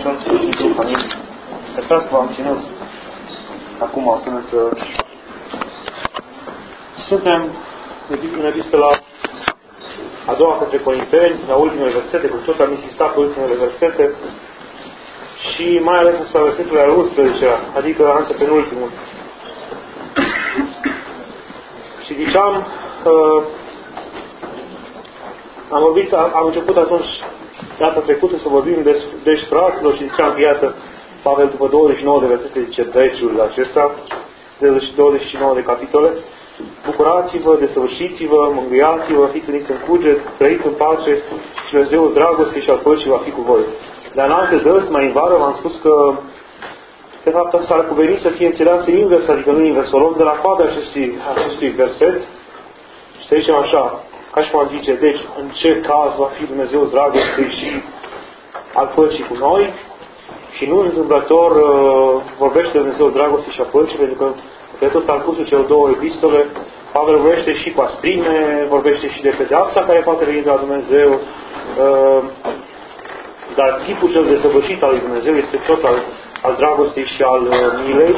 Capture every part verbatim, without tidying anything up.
și în sfârșitul familiei. Așa că v-am ținut acum până să... Suntem în epistola a doua către Corinteni, la ultimele versete, cu tot am insistat pe ultimele versete, și mai ales asupra versetului al unsprezecelea, adică antepenultimul. Și ziceam, uh, am, vorbit, am început atunci, data trecută, să vorbim des, despre fraților și ziceam că, iată, Pavel, după douăzeci și nouă de versete, zice deciul acesta, douăzeci și nouă de capitole, bucurați-vă, desăvârșiți-vă, mângâiați-vă, fiți uniți în cuget, trăiți în pace și Dumnezeul dragostei și al păcii va fi cu voi. Dar în alte dăți, mai în vară, v-am spus că de fapt asta ar cuveni să fie înțeleasă invers, adică nu invers. O luăm de la coada acestui, acestui verset și să zicem așa, ca și cum am zice, deci în ce caz va fi Dumnezeul dragostei și al păcii cu noi? Și nu întâmplător uh, vorbește Dumnezeu dragostei și a păcii, pentru că pe tot parcursul celor două epistole, Pavel vorbește și cu asprime, vorbește și de pedeapsa care poate veni de la Dumnezeu, uh, dar tipul cel desăvârșit al lui Dumnezeu este tot al, al dragostei și al uh, milei.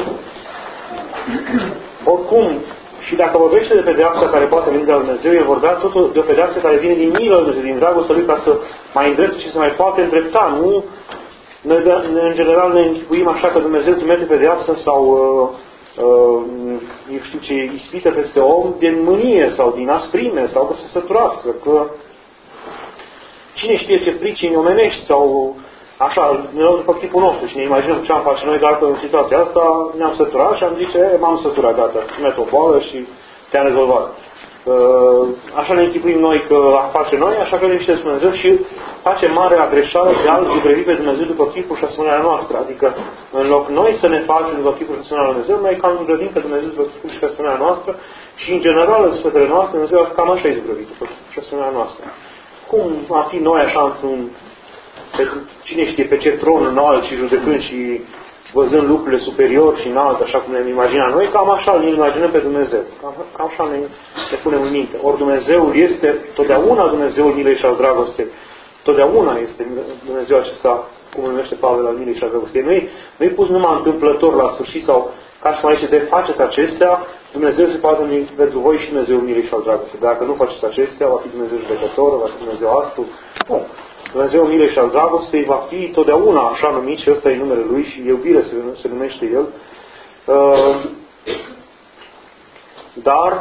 Oricum, și dacă vorbește de pedeapsa care poate veni de la Dumnezeu, el vorbea totul de o pedeapsă care vine din milă, din dragostea lui, ca să mai îndrepte și să mai poate îndrepta. Nu, noi, în general, ne închipuim așa că Dumnezeu trimite pedeapsă sau uh, uh, eu știu ce, ispită peste om din mânie sau din asprime sau că se săturască, că cine știe ce pricini omenești sau așa, ne luăm după chipul nostru și ne imaginăm ce am face noi, dar în situația asta ne-am săturat și am zice, m-am săturat, gata, met o boală și te-am rezolvat. Așa ne închipuim noi că am face noi, așa că ne știți Dumnezeu și face marea greșeală de a zugrăvi pe Dumnezeu după chipul și asemenea noastră. Adică în loc noi să ne facem după chipul și asemenea Dumnezeu, noi cam zugrăvim pe Dumnezeu după chipul și asemenea noastră și în general în sfătele noastre Dumnezeu cam așa e zugrăvit după chipul și asemenea noastră. Cum a fi noi așa într-un, pe, cine știe, pe ce tron înalt și judecând și văzând lucrurile superior și înalt, așa cum ne imaginăm noi, cam așa ne imaginăm pe Dumnezeu. Cam, cam așa ne, ne punem în minte. Ori Dumnezeul este totdeauna Dumnezeul milei și al dragostei. Totdeauna este Dumnezeu acesta, cum îl numește Pavel, al milei și al dragostei. Nu-i, nu-i pus numai întâmplător la sfârșit sau ca și mai zice, de faceți acestea, Dumnezeu se poate numi pentru voi și Dumnezeul milei și al dragostei. Dacă nu faceți acestea, va fi Dumnezeu judecător, va fi Dumnezeu aspru. Nu. Dumnezeu milei și al dragostei va fi totdeauna așa numit și ăsta e numele Lui și iubire se, se numește El. Uh, dar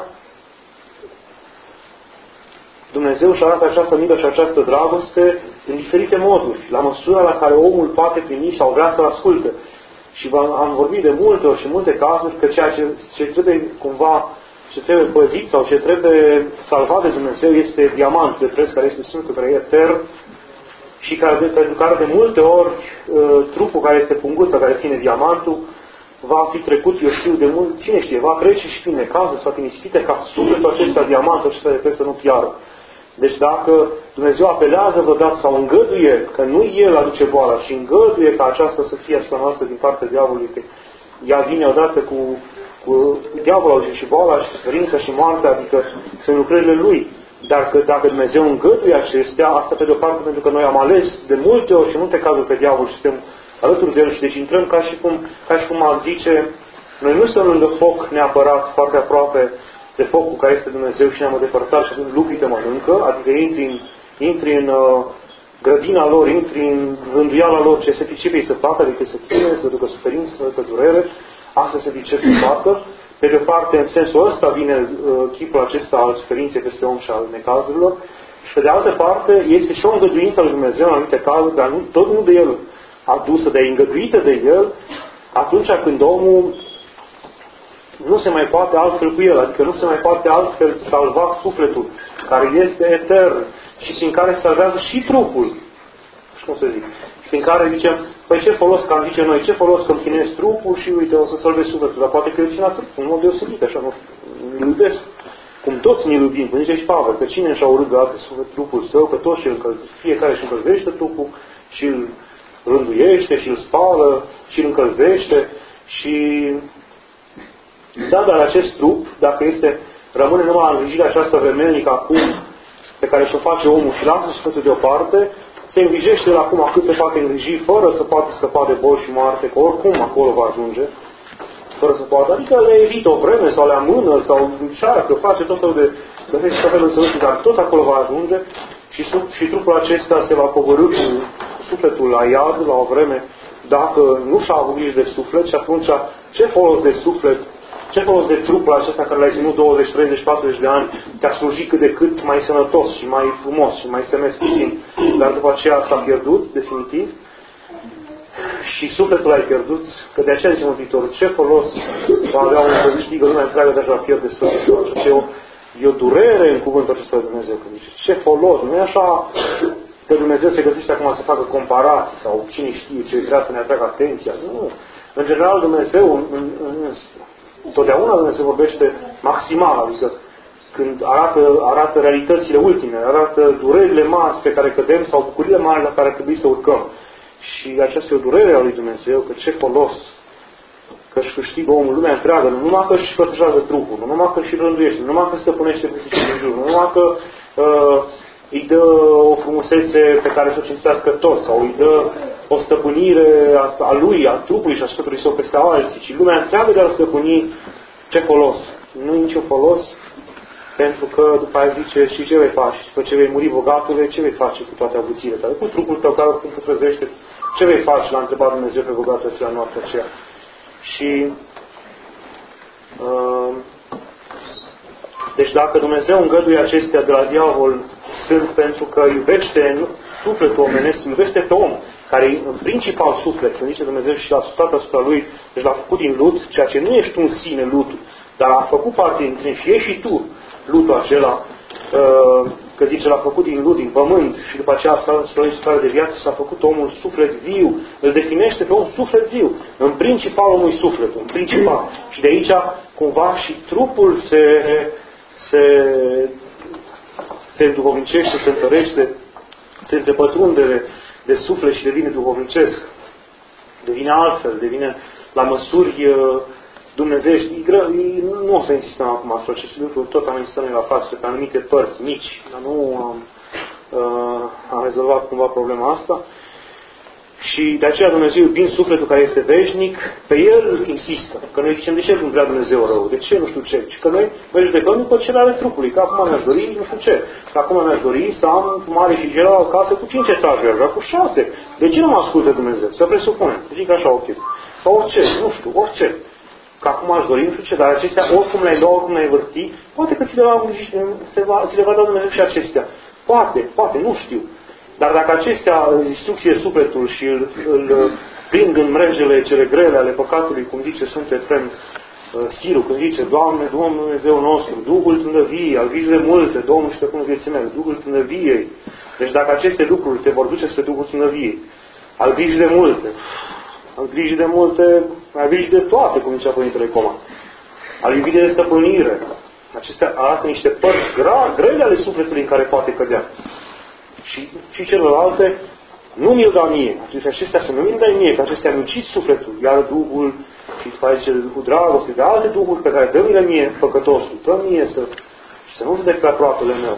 Dumnezeu își arată această milă și această dragoste în diferite moduri, la măsura la care omul poate primi sau vrea să-L asculte. Și am vorbit de multe ori și multe cazuri că ceea ce, ce trebuie cumva, ce trebuie păzit sau ce trebuie salvat de Dumnezeu este diamant de preț care este Sfântul, care e etern și care, de, pentru care de multe ori uh, trupul care este punguța care ține diamantul va fi trecut, eu știu, de mult, cine știe, va trece și prin necazuri sau prin ispite ca sufletul acesta, diamantul acesta de preț să nu piară. Deci dacă Dumnezeu apelează vreodată sau îngăduie că nu El aduce boala, ci îngăduie ca aceasta să fie asupra noastră din partea diavolului, că ea vine odată cu, cu diavolul și boala și suferința și moartea, adică sunt lucrările Lui. Dar că dacă Dumnezeu îngăduie acestea, asta pe de-o parte pentru că noi am ales de multe ori și multe cazuri pe diavol și suntem alături de El și deci intrăm ca și cum, ca și cum ar zice, noi nu suntem lângă foc neapărat foarte aproape de focul care este Dumnezeu și ne-am depărtat și atunci lupii te mănâncă, adică intri în, intri în uh, grădina lor, intri în rânduiala lor ce se pricep ei să facă, adică să chine, să ducă suferință, să ducă durere, asta se pricep să facă. Pe de o parte, în sensul ăsta vine uh, chipul acesta al suferinței peste om și al necazurilor și pe de altă parte este și o îngăduință lui Dumnezeu în anumite cazuri, dar nu, tot nu de El adusă, de îngăduită de El, atunci când omul nu se mai poate altfel cu el, adică nu se mai poate altfel salva sufletul, care este etern și prin care salvează și trupul. Și cum să zic? Și prin care zicem, păi ce folos, că am zice noi, ce folos că îmi chinezi trupul și uite, o să salvezi sufletul, dar poate că el ține trupul, în mod deosebit, așa, nu știu, îl iubesc. Cum toți ne iubim, cum zice și Pavel, că cine și-a urât de alte suflet trupul său, că toți și fiecare își încălzește trupul și îl rânduiește și îl spală și îl încălzește și da, dar acest trup, dacă este, rămâne numai în îngrijirea aceasta vremelnică acum, pe care și-o face omul și lasă sufletul deoparte, se îngrijește el acum cât se poate îngriji, fără să poate scăpa de boli și moarte, că oricum acolo va ajunge, fără să poată. Adică le evită o vreme sau le amână sau încearcă, face tot felul de găsește tot felul de soluții, dar tot acolo va ajunge și, și trupul acesta se va coborî cu sufletul la iad la o vreme dacă nu și-a avut grijă de suflet și atunci ce folos de suflet, ce folos de trupul acesta care l-ai ținut douăzeci, treizeci, patruzeci de ani, te-a slujit cât de cât mai sănătos și mai frumos și mai semnesc puțin, dar după aceea s-a pierdut definitiv și sufletul l-ai pierdut, că de aceea zice Mântuitorul, ce folos va avea un să câștigă lumea întreagă, dar va pierde Sfântul și eu E o durere în cuvântul acesta de Dumnezeu. Când zice, ce folos? Nu e așa că Dumnezeu se găsește acum să facă comparații sau cine știe ce vrea să ne atragă atenția. Nu. În general Dumnezeu, în, în, în, totdeauna Dumnezeu vorbește maximal, adică când arată, arată realitățile ultime, arată durerile mari pe care cădem sau bucurile mari la care trebuie să urcăm. Și aceasta e o durere a lui Dumnezeu, că ce folos că își câștigă omul lumea întreagă, nu numai că își pătrășează trupul, nu numai că își rânduiește, nu numai că stăpânește pisicile în jur, nu numai că uh, îi dă o frumusețe pe care să o cinstească toți, sau îi dă o stăpânire a, a lui, a trupului și a sfântului său peste alții, ci lumea întreagă de a stăpâni, ce folos? Nu e niciun folos, pentru că după aia zice, și ce vei face? După ce vei muri bogatule, ce vei face cu toate avuțiile tale? Cu trupul tău care oricum pătrăzește, ce vei face? L-a întrebat Dumnezeu pe bogatul acela noaptea aceea. Și uh, deci dacă Dumnezeu îngăduie acestea de la diavol, sunt pentru că iubește sufletul omenesc, iubește pe om, care e în principal suflet, când zice Dumnezeu și l-a asuptat asupra lui, deci l-a făcut din lut, ceea ce nu ești tu în sine lutul, dar a făcut parte din tine și ești și tu lutul acela, uh, că zice l-a făcut din lut, din pământ și după aceea a stare de viață s-a făcut omul suflet viu, îl definește pe om suflet viu, în principal omul sufletul, în principal. Și de aici cumva și trupul se se, se duhovnicește, se întărește, se întrepătrunde de, de suflet și devine duhovnicesc, devine altfel, devine la măsuri dumnezeiești. Nu o să insistăm acum asupra acestui lucru, tot am insistat la față pe anumite părți mici, dar nu am, uh, am rezolvat cumva problema asta. Și de aceea Dumnezeu, iubind sufletul care este veșnic, pe el insistă. Că noi zicem, de ce nu vrea Dumnezeu rău? De ce nu știu ce? Și că noi noi judecăm după cele ale trupului. Că acum mi-aș dori, nu știu ce. Că acum mi-aș dori să am mare și general o casă cu cinci etaje, aș vrea cu șase. De ce nu mă ascultă Dumnezeu? Să presupunem. Zic așa o chestie. Sau orice, nu știu, orice. Că acum aș dori, nu știu ce, dar acestea, oricum le-ai lua, oricum le-ai vârti, poate că ți le va, ți le va da Dumnezeu și acestea. Poate, poate, nu știu. Dar dacă acestea instrucție sufletul și îl, îl prind în mrejele cele grele ale păcatului, cum zice Sfântul Efrem Siru, când zice, Doamne, Domnul Dumnezeu nostru, Duhul tândăviei, al grijii de multe, Domnul și tăcunul vieții mele, Duhul tândăviei. Deci dacă aceste lucruri te vor duce spre Duhul tândăviei, al grijii de multe, al grijii de multe, al grijii de toate, cum zicea Părintele Coman, al iubirii de stăpânire, acestea arată niște părți grele ale sufletului în care poate cădea. Și, și celelalte, nu mi-l da mie. Atunci acestea să nu mi-l dai mie, că acestea mi ucid sufletul. Iar Duhul, și după aia zice, Duhul dragoste, de alte Duhuri pe care dă-mi-le mie, păcătosul, dă mie să, să nu judec pe aproapele meu.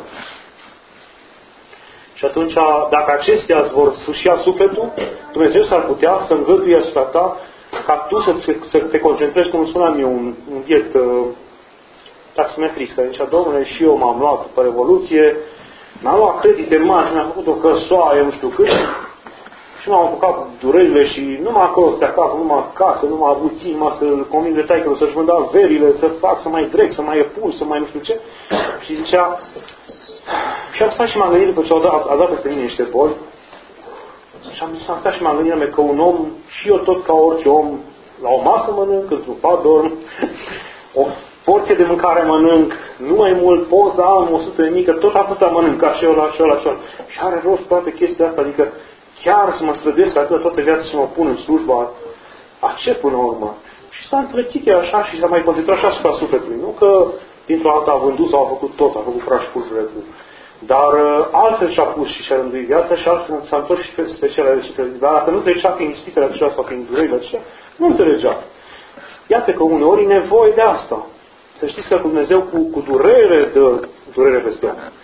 Și atunci, dacă acestea îți vor sușia sufletul, Dumnezeu s-ar putea să îngăduie asupra ta ca tu să, să te concentrezi, cum spuneam eu, un, un biet uh, taximetrist, care zicea, Domnule, și eu m-am luat după Revoluție, m-am luat credite mari și mi-am făcut o căsoaie, nu știu cât, și m-am apucat cu durerile și numai acolo stea capul, numai acasă, numai avuții, numai să-l conving de taică, să-și vând averile, să fac, să mai drec, să mai epul, să mai nu știu ce. Și zicea, și am stat și m-am gândit după ce au dat, a dat peste mine niște boli, și am, am stat și m-am gândit că un om, și eu tot ca orice om, la o masă mănânc, într-un pat dorm, o porție de mâncare mănânc, nu mai mult, pot să am o sută de mică, tot atâta mănânc, ca și eu, la și eu, la și eu. Și are rost toate chestia asta, adică chiar să mă străduiesc atât toată viața să mă pun în slujba, a ce până la urmă? Și s-a înțelepțit el așa și s-a mai concentrat așa asupra sufletului. Nu că dintr-o dată a vândut sau a făcut tot, a făcut praș pulbure cu. Dar uh, altfel și-a pus și și-a rânduit viața și altfel s-a întors și pe cele de dar dacă nu trecea prin ispitele acelea sau prin durerile acelea, nu înțelegea. Iată că uneori e nevoie de asta. Să știți că Dumnezeu cu, cu durere dă durere peste ea.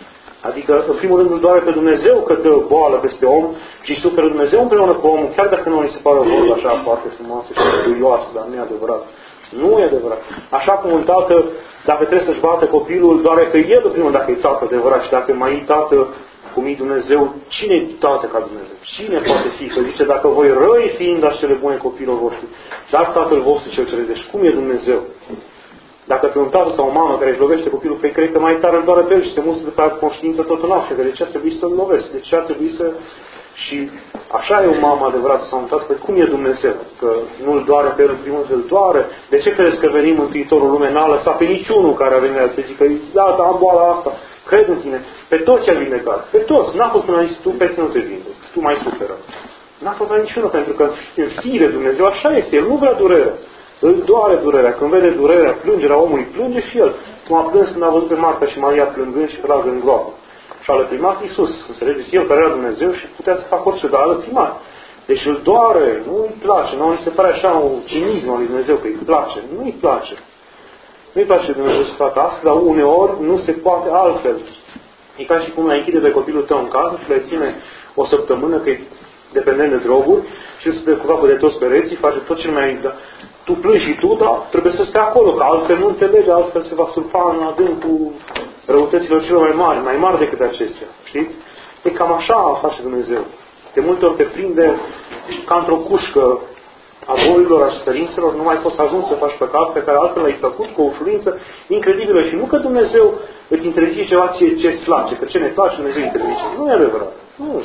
Adică, în primul rând, îl doare pe Dumnezeu că dă boală peste om și suferă Dumnezeu împreună cu omul, chiar dacă nu îi se pare o vorbă așa foarte frumoasă și duioasă, dar nu e adevărat. Nu e adevărat. Așa cum un tată, dacă trebuie să-și bată copilul, doare că el, în primul rând, dacă e tată adevărat și dacă mai e tată cum e Dumnezeu, cine e tată ca Dumnezeu? Cine poate fi? Că zice, dacă voi răi fiind dați cele bune copilor voștri, dar Tatăl vostru cel cerezești. Cum e Dumnezeu? Dacă pe un tată sau o mamă care își lovește copilul, păi cred că mai tare îl doare pe el și se mustră de pe conștiință tot noapte, că de ce ar trebui să-l lovesc? De ce ar trebui să... Și așa e o mamă adevărată sau un tată, păi cum e Dumnezeu? Că nu-l doare pe el, în primul rând îl doare. De ce crezi că venim în viitorul lume? N-a lăsat pe niciunul care a venit să zică, da, da, am boala asta, cred în tine. Pe toți a vindecat. Pe toți. N-a fost până aici, tu pe tine nu te vindeci. Tu mai suferă. N-a fost la niciunul, pentru că în fire Dumnezeu așa este. El nu vrea durere. Îl doare durerea. Când vede durerea, plângerea omului, plânge și el. Cum a plâns când a văzut pe Marta și Maria plângând și tragă în groapă. Și a lăcrimat Iisus. Înțelegeți? El care era Dumnezeu și putea să facă orice, dar a lăcrimat. Deci îl doare, nu îi place. Nu îi se pare așa un cinism al lui Dumnezeu că îi place. Nu îi place. Nu îi place Dumnezeu să facă asta, dar uneori nu se poate altfel. E ca și cum l-ai închide pe copilul tău în casă și le ține o săptămână, că e dependent de droguri, și el se dă cu capul de toți pereții, face tot ce mai... Da, tu plângi și tu, dar trebuie să stai acolo, că altfel nu înțelege, altfel se va surpa în adâncul răutăților celor mai mari, mai mari decât acestea. Știți? E cam așa face Dumnezeu. De multe ori te prinde ca într-o cușcă a bolilor, a suferințelor, nu mai poți să ajungi să faci păcat pe care altfel l-ai făcut cu o ușurință incredibilă. Și nu că Dumnezeu îți interzice ceva ce îți place, că ce ne place Dumnezeu interzice. Nu e adevărat. Nu.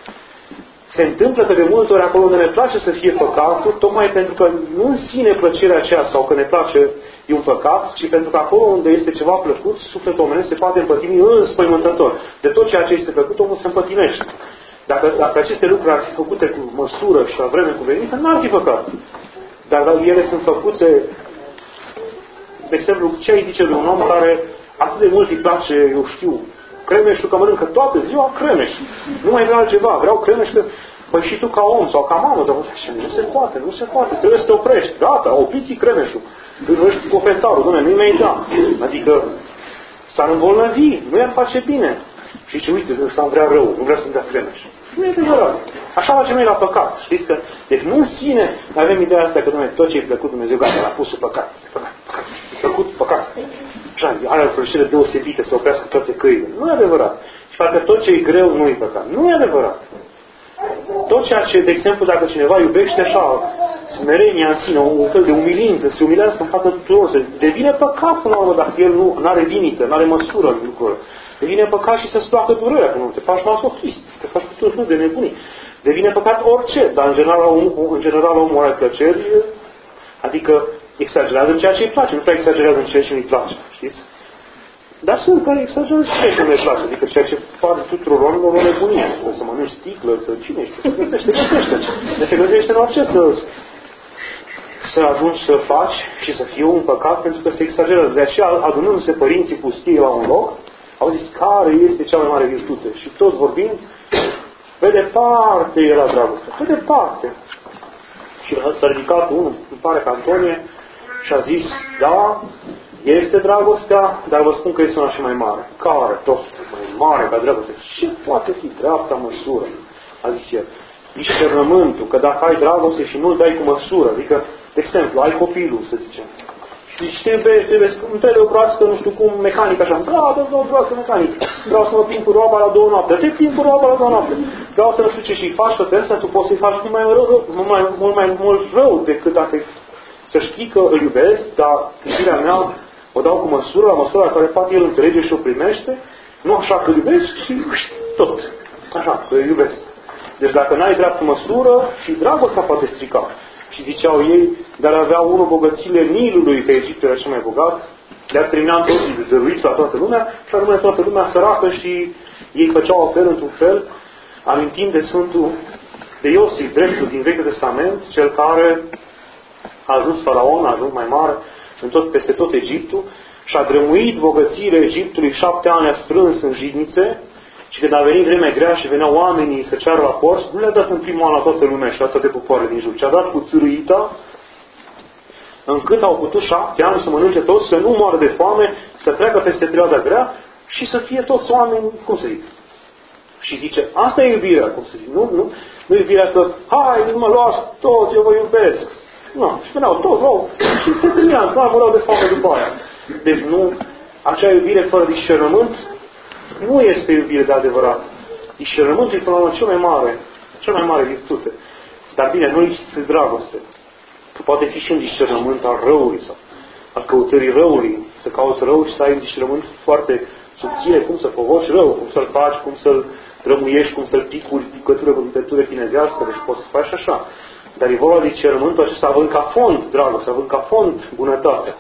Se întâmplă că de multe ori acolo unde ne place să fie păcatul, tocmai pentru că nu în sine plăcerea aceea sau că ne place e un păcat, ci pentru că acolo unde este ceva plăcut, sufletul omenesc se poate împătimi înspăimântător. De tot ceea ce este plăcut, omul se împătimește. Dacă, dacă aceste lucruri ar fi făcute cu măsură și la vreme cuvenită, n-ar fi păcat. Dar dacă ele sunt făcute, de exemplu, ce ai zice de un om care atât de mult îi place, eu știu, cremeșul, că mănâncă toată ziua cremeș. Nu mai vreau altceva, vreau cremeș că... Păi și tu ca om sau ca mamă, sau așa, nu se poate, nu se poate, trebuie să te oprești. Gata, opriți cremeșul. Ești confesarul, dom'le, nu-i mai da. Adică s-ar îmbolnăvi, nu i-ar face bine. Și zice, uite, ăsta îmi vrea rău, nu vrea să-mi dea cremeș. Nu e adevărat. Așa facem noi la păcat. Știți că, deci nu în sine avem ideea asta că, dom'le, tot ce e plăcut Dumnezeu, gata, l-a pus sub păcat. Păcat, păcat. E plăcut, păcat. Așa, are o plăcere deosebită să oprească toate căile. Nu e adevărat. Și parcă tot ce e greu nu e păcat. Nu e adevărat. Tot ceea ce, de exemplu, dacă cineva iubește așa, smerenia în sine, un fel de umilință, se umilească în fața tuturor, se devine păcat până la urmă dacă el nu are limită, nu are măsură în lucrurile. Devine păcat și să-ți placă durerea, că nu te faci masochist, te faci tot felul de nebunii. Devine păcat orice, dar în general, omul, în general omul are plăceri, adică exagerează în ceea ce îi place, nu prea exagerează în ceea ce nu-i place, știți? Dar sunt care exagerează și ceea ce nu-i place, adică ceea ce fac tuturor oamenilor o nebunie, să mănânci sticlă, să cine știu, se găsește, găsește. Deci se găsește în orice să, să ajungi să faci și să fie un păcat, pentru că se exagerează. De aceea, adunându-se părinții pustii la un loc, au zis care este cea mai mare virtute. Și toți vorbind, pe departe era dragostea, pe departe. Și s-a ridicat unul, îmi pare că Antonie, și a zis, da, este dragostea, dar vă spun că este una și mai mare. Care? Tot mai mare ca dragostea. Ce poate fi dreapta măsură? A zis el. Discernământul, că dacă ai dragoste și nu-l dai cu măsură, adică, de exemplu, ai copilul, să zicem, și trebuie, trebuie, îmi trebuie o broască, nu știu cum, mecanic așa. Da, da, da, o broască mecanic. Vreau să mă plimb cu roaba la două noapte. Te plimb cu roaba la două noapte. Vreau să nu știu ce și faci tot asta, tu poți să-i faci mult mai rău, mult mai, mult mai mult rău decât dacă să știi că îl iubesc, dar iubirea mea o dau cu măsură, la măsura la care poate el înțelege și o primește, nu așa că îl iubesc și tot. Așa, că îl iubesc. Deci dacă n-ai dreaptă măsură, și dragostea poate strica. Și ziceau ei, dar avea unul bogățile Nilului, că Egiptul era cel mai bogat, le-a terminat toți de dăruiți la toată lumea și rămâne toată lumea săracă și ei făceau apel într-un fel, amintind de Sfântul de Iosif, dreptul din Vechiul Testament, cel care a ajuns faraon, a ajuns mai mare în tot, peste tot Egiptul și a drămuit bogățiile Egiptului, șapte ani a strâns în jidnițe. Și când a venit vremea grea și veneau oamenii să ceară la porți, nu le-a dat în primul an la toată lumea și la toate popoarele din jur, ci a dat cu țârâita, încât au putut șapte ani să mănânce toți, să nu moară de foame, să treacă peste perioada grea și să fie toți oameni, cum să zic, și zice, asta e iubirea, cum să zic, nu, nu, nu iubirea că, hai, mă luați toți, eu vă iubesc. Nu, și veneau toți, luau, și se termina, doar vorau de foame după aia. Deci nu, acea iubire fără discernământ nu este iubire de adevărat. Discernământul e până la urmă cel mai mare, cel mai mare virtute. Dar bine, nu este dragoste. Că poate fi și un discernământ al răului sau al căutării răului, să cauți rău și să ai un discernământ foarte subțire, cum să provoci rău, cum să-l faci, cum să-l rămuiești, cum să-l picuri, picătură cu picătură chinezească, deci poți să faci și așa. Dar e vorba de discernământul acesta având ca fond dragoste, având ca fond bunătatea.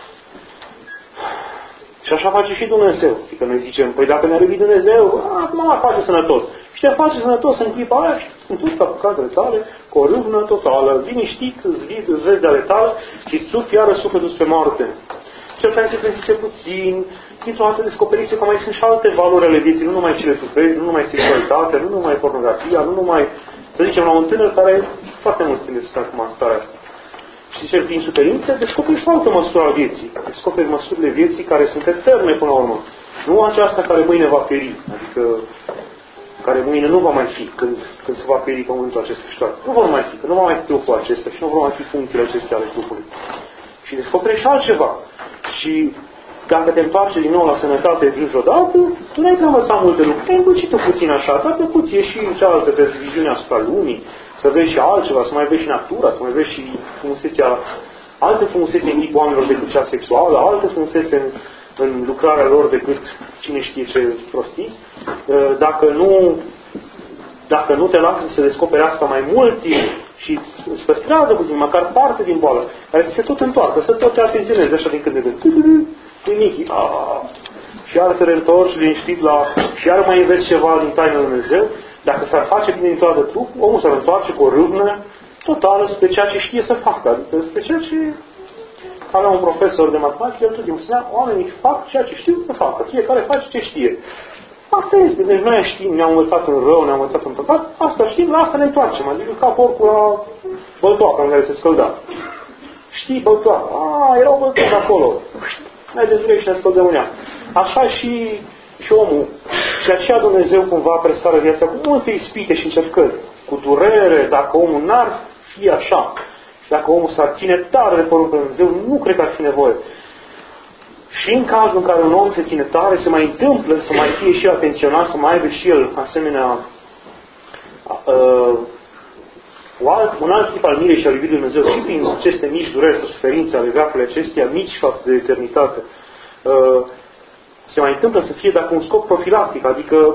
Și așa face și Dumnezeu. Adică noi zicem, păi dacă ne-a iubit Dumnezeu, acum mă face sănătos. Și te face sănătos în clipa aia și sunt ca păcatele tale, cu o râvnă totală, liniștit, îți vezi de ale tale și îți sufi iară sufletul spre moarte. Și atunci se trezise puțin, dintr-o dată descoperise că mai sunt și alte valori ale vieții, nu numai cele trupești, nu numai sexualitatea, nu numai pornografia, nu numai, să zicem, la un tânăr care foarte mult tine să stă acum în starea asta. Și zice, prin suferință, descoperi și o altă măsură a vieții. Descoperi măsurile vieții care sunt eterne până la urmă. Nu aceasta care mâine va pieri. Adică, care mâine nu va mai fi când, când se va pieri pământul acesta și toate. Nu va mai fi, că nu va mai fi trupul acesta și nu vor mai fi funcțiile acestea ale trupului. Și descoperi și altceva. Și dacă te întoarce din nou la sănătate dintr-o dată, tu n-ai prea învățat multe lucruri. Te-ai îmbulcit puțin așa, ți-a plăcut ție și cealaltă viziune asupra lumii, să vezi și altceva, să mai vezi și natura, să mai vezi și frumusețea, alte frumusețe în tipul oamenilor decât cea sexuală, alte frumusețe în, în lucrarea lor decât cine știe ce prostii. Dacă nu, dacă nu te lasă să descoperi asta mai mult timp și îți păstrează puțin, măcar parte din boală, care să se tot întoarcă, să tot te atenționezi așa din când de când. Nimic. Și iar te reîntorci liniștit la... și iar mai înveți ceva din taina lui Dumnezeu. Dacă s-ar face bine din toată trup, omul s-ar întoarce cu o râvnă totală spre ceea ce știe să facă. Adică spre ceea ce avea un profesor de matematică, el tot timpul spunea, oamenii fac ceea ce știu să facă. Fiecare face ce știe. Asta este. Deci noi știm, ne-am învățat în rău, ne-am învățat în păcat, asta știm, la asta ne întoarcem. Adică ca porcul la băltoacă în care se scălda. Știi băltoacă? A, era o băltoacă acolo. Mergem direct și ne scăldăm în ea. Așa și, și omul. Și aceea Dumnezeu cumva presară viața cu multe ispite și încercări. Cu durere, dacă omul n-ar fi așa. Și dacă omul s-ar ține tare de poruncă Dumnezeu, nu cred că ar fi nevoie. Și în cazul în care un om se ține tare, se mai întâmplă să mai fie și atenționat, să mai aibă și el asemenea uh, un alt tip al mirei și al iubirii Lui Dumnezeu și prin aceste mici dureri și suferințe ale veacului acestea, mici față de eternitate, se mai întâmplă să fie dacă un scop profilactic, adică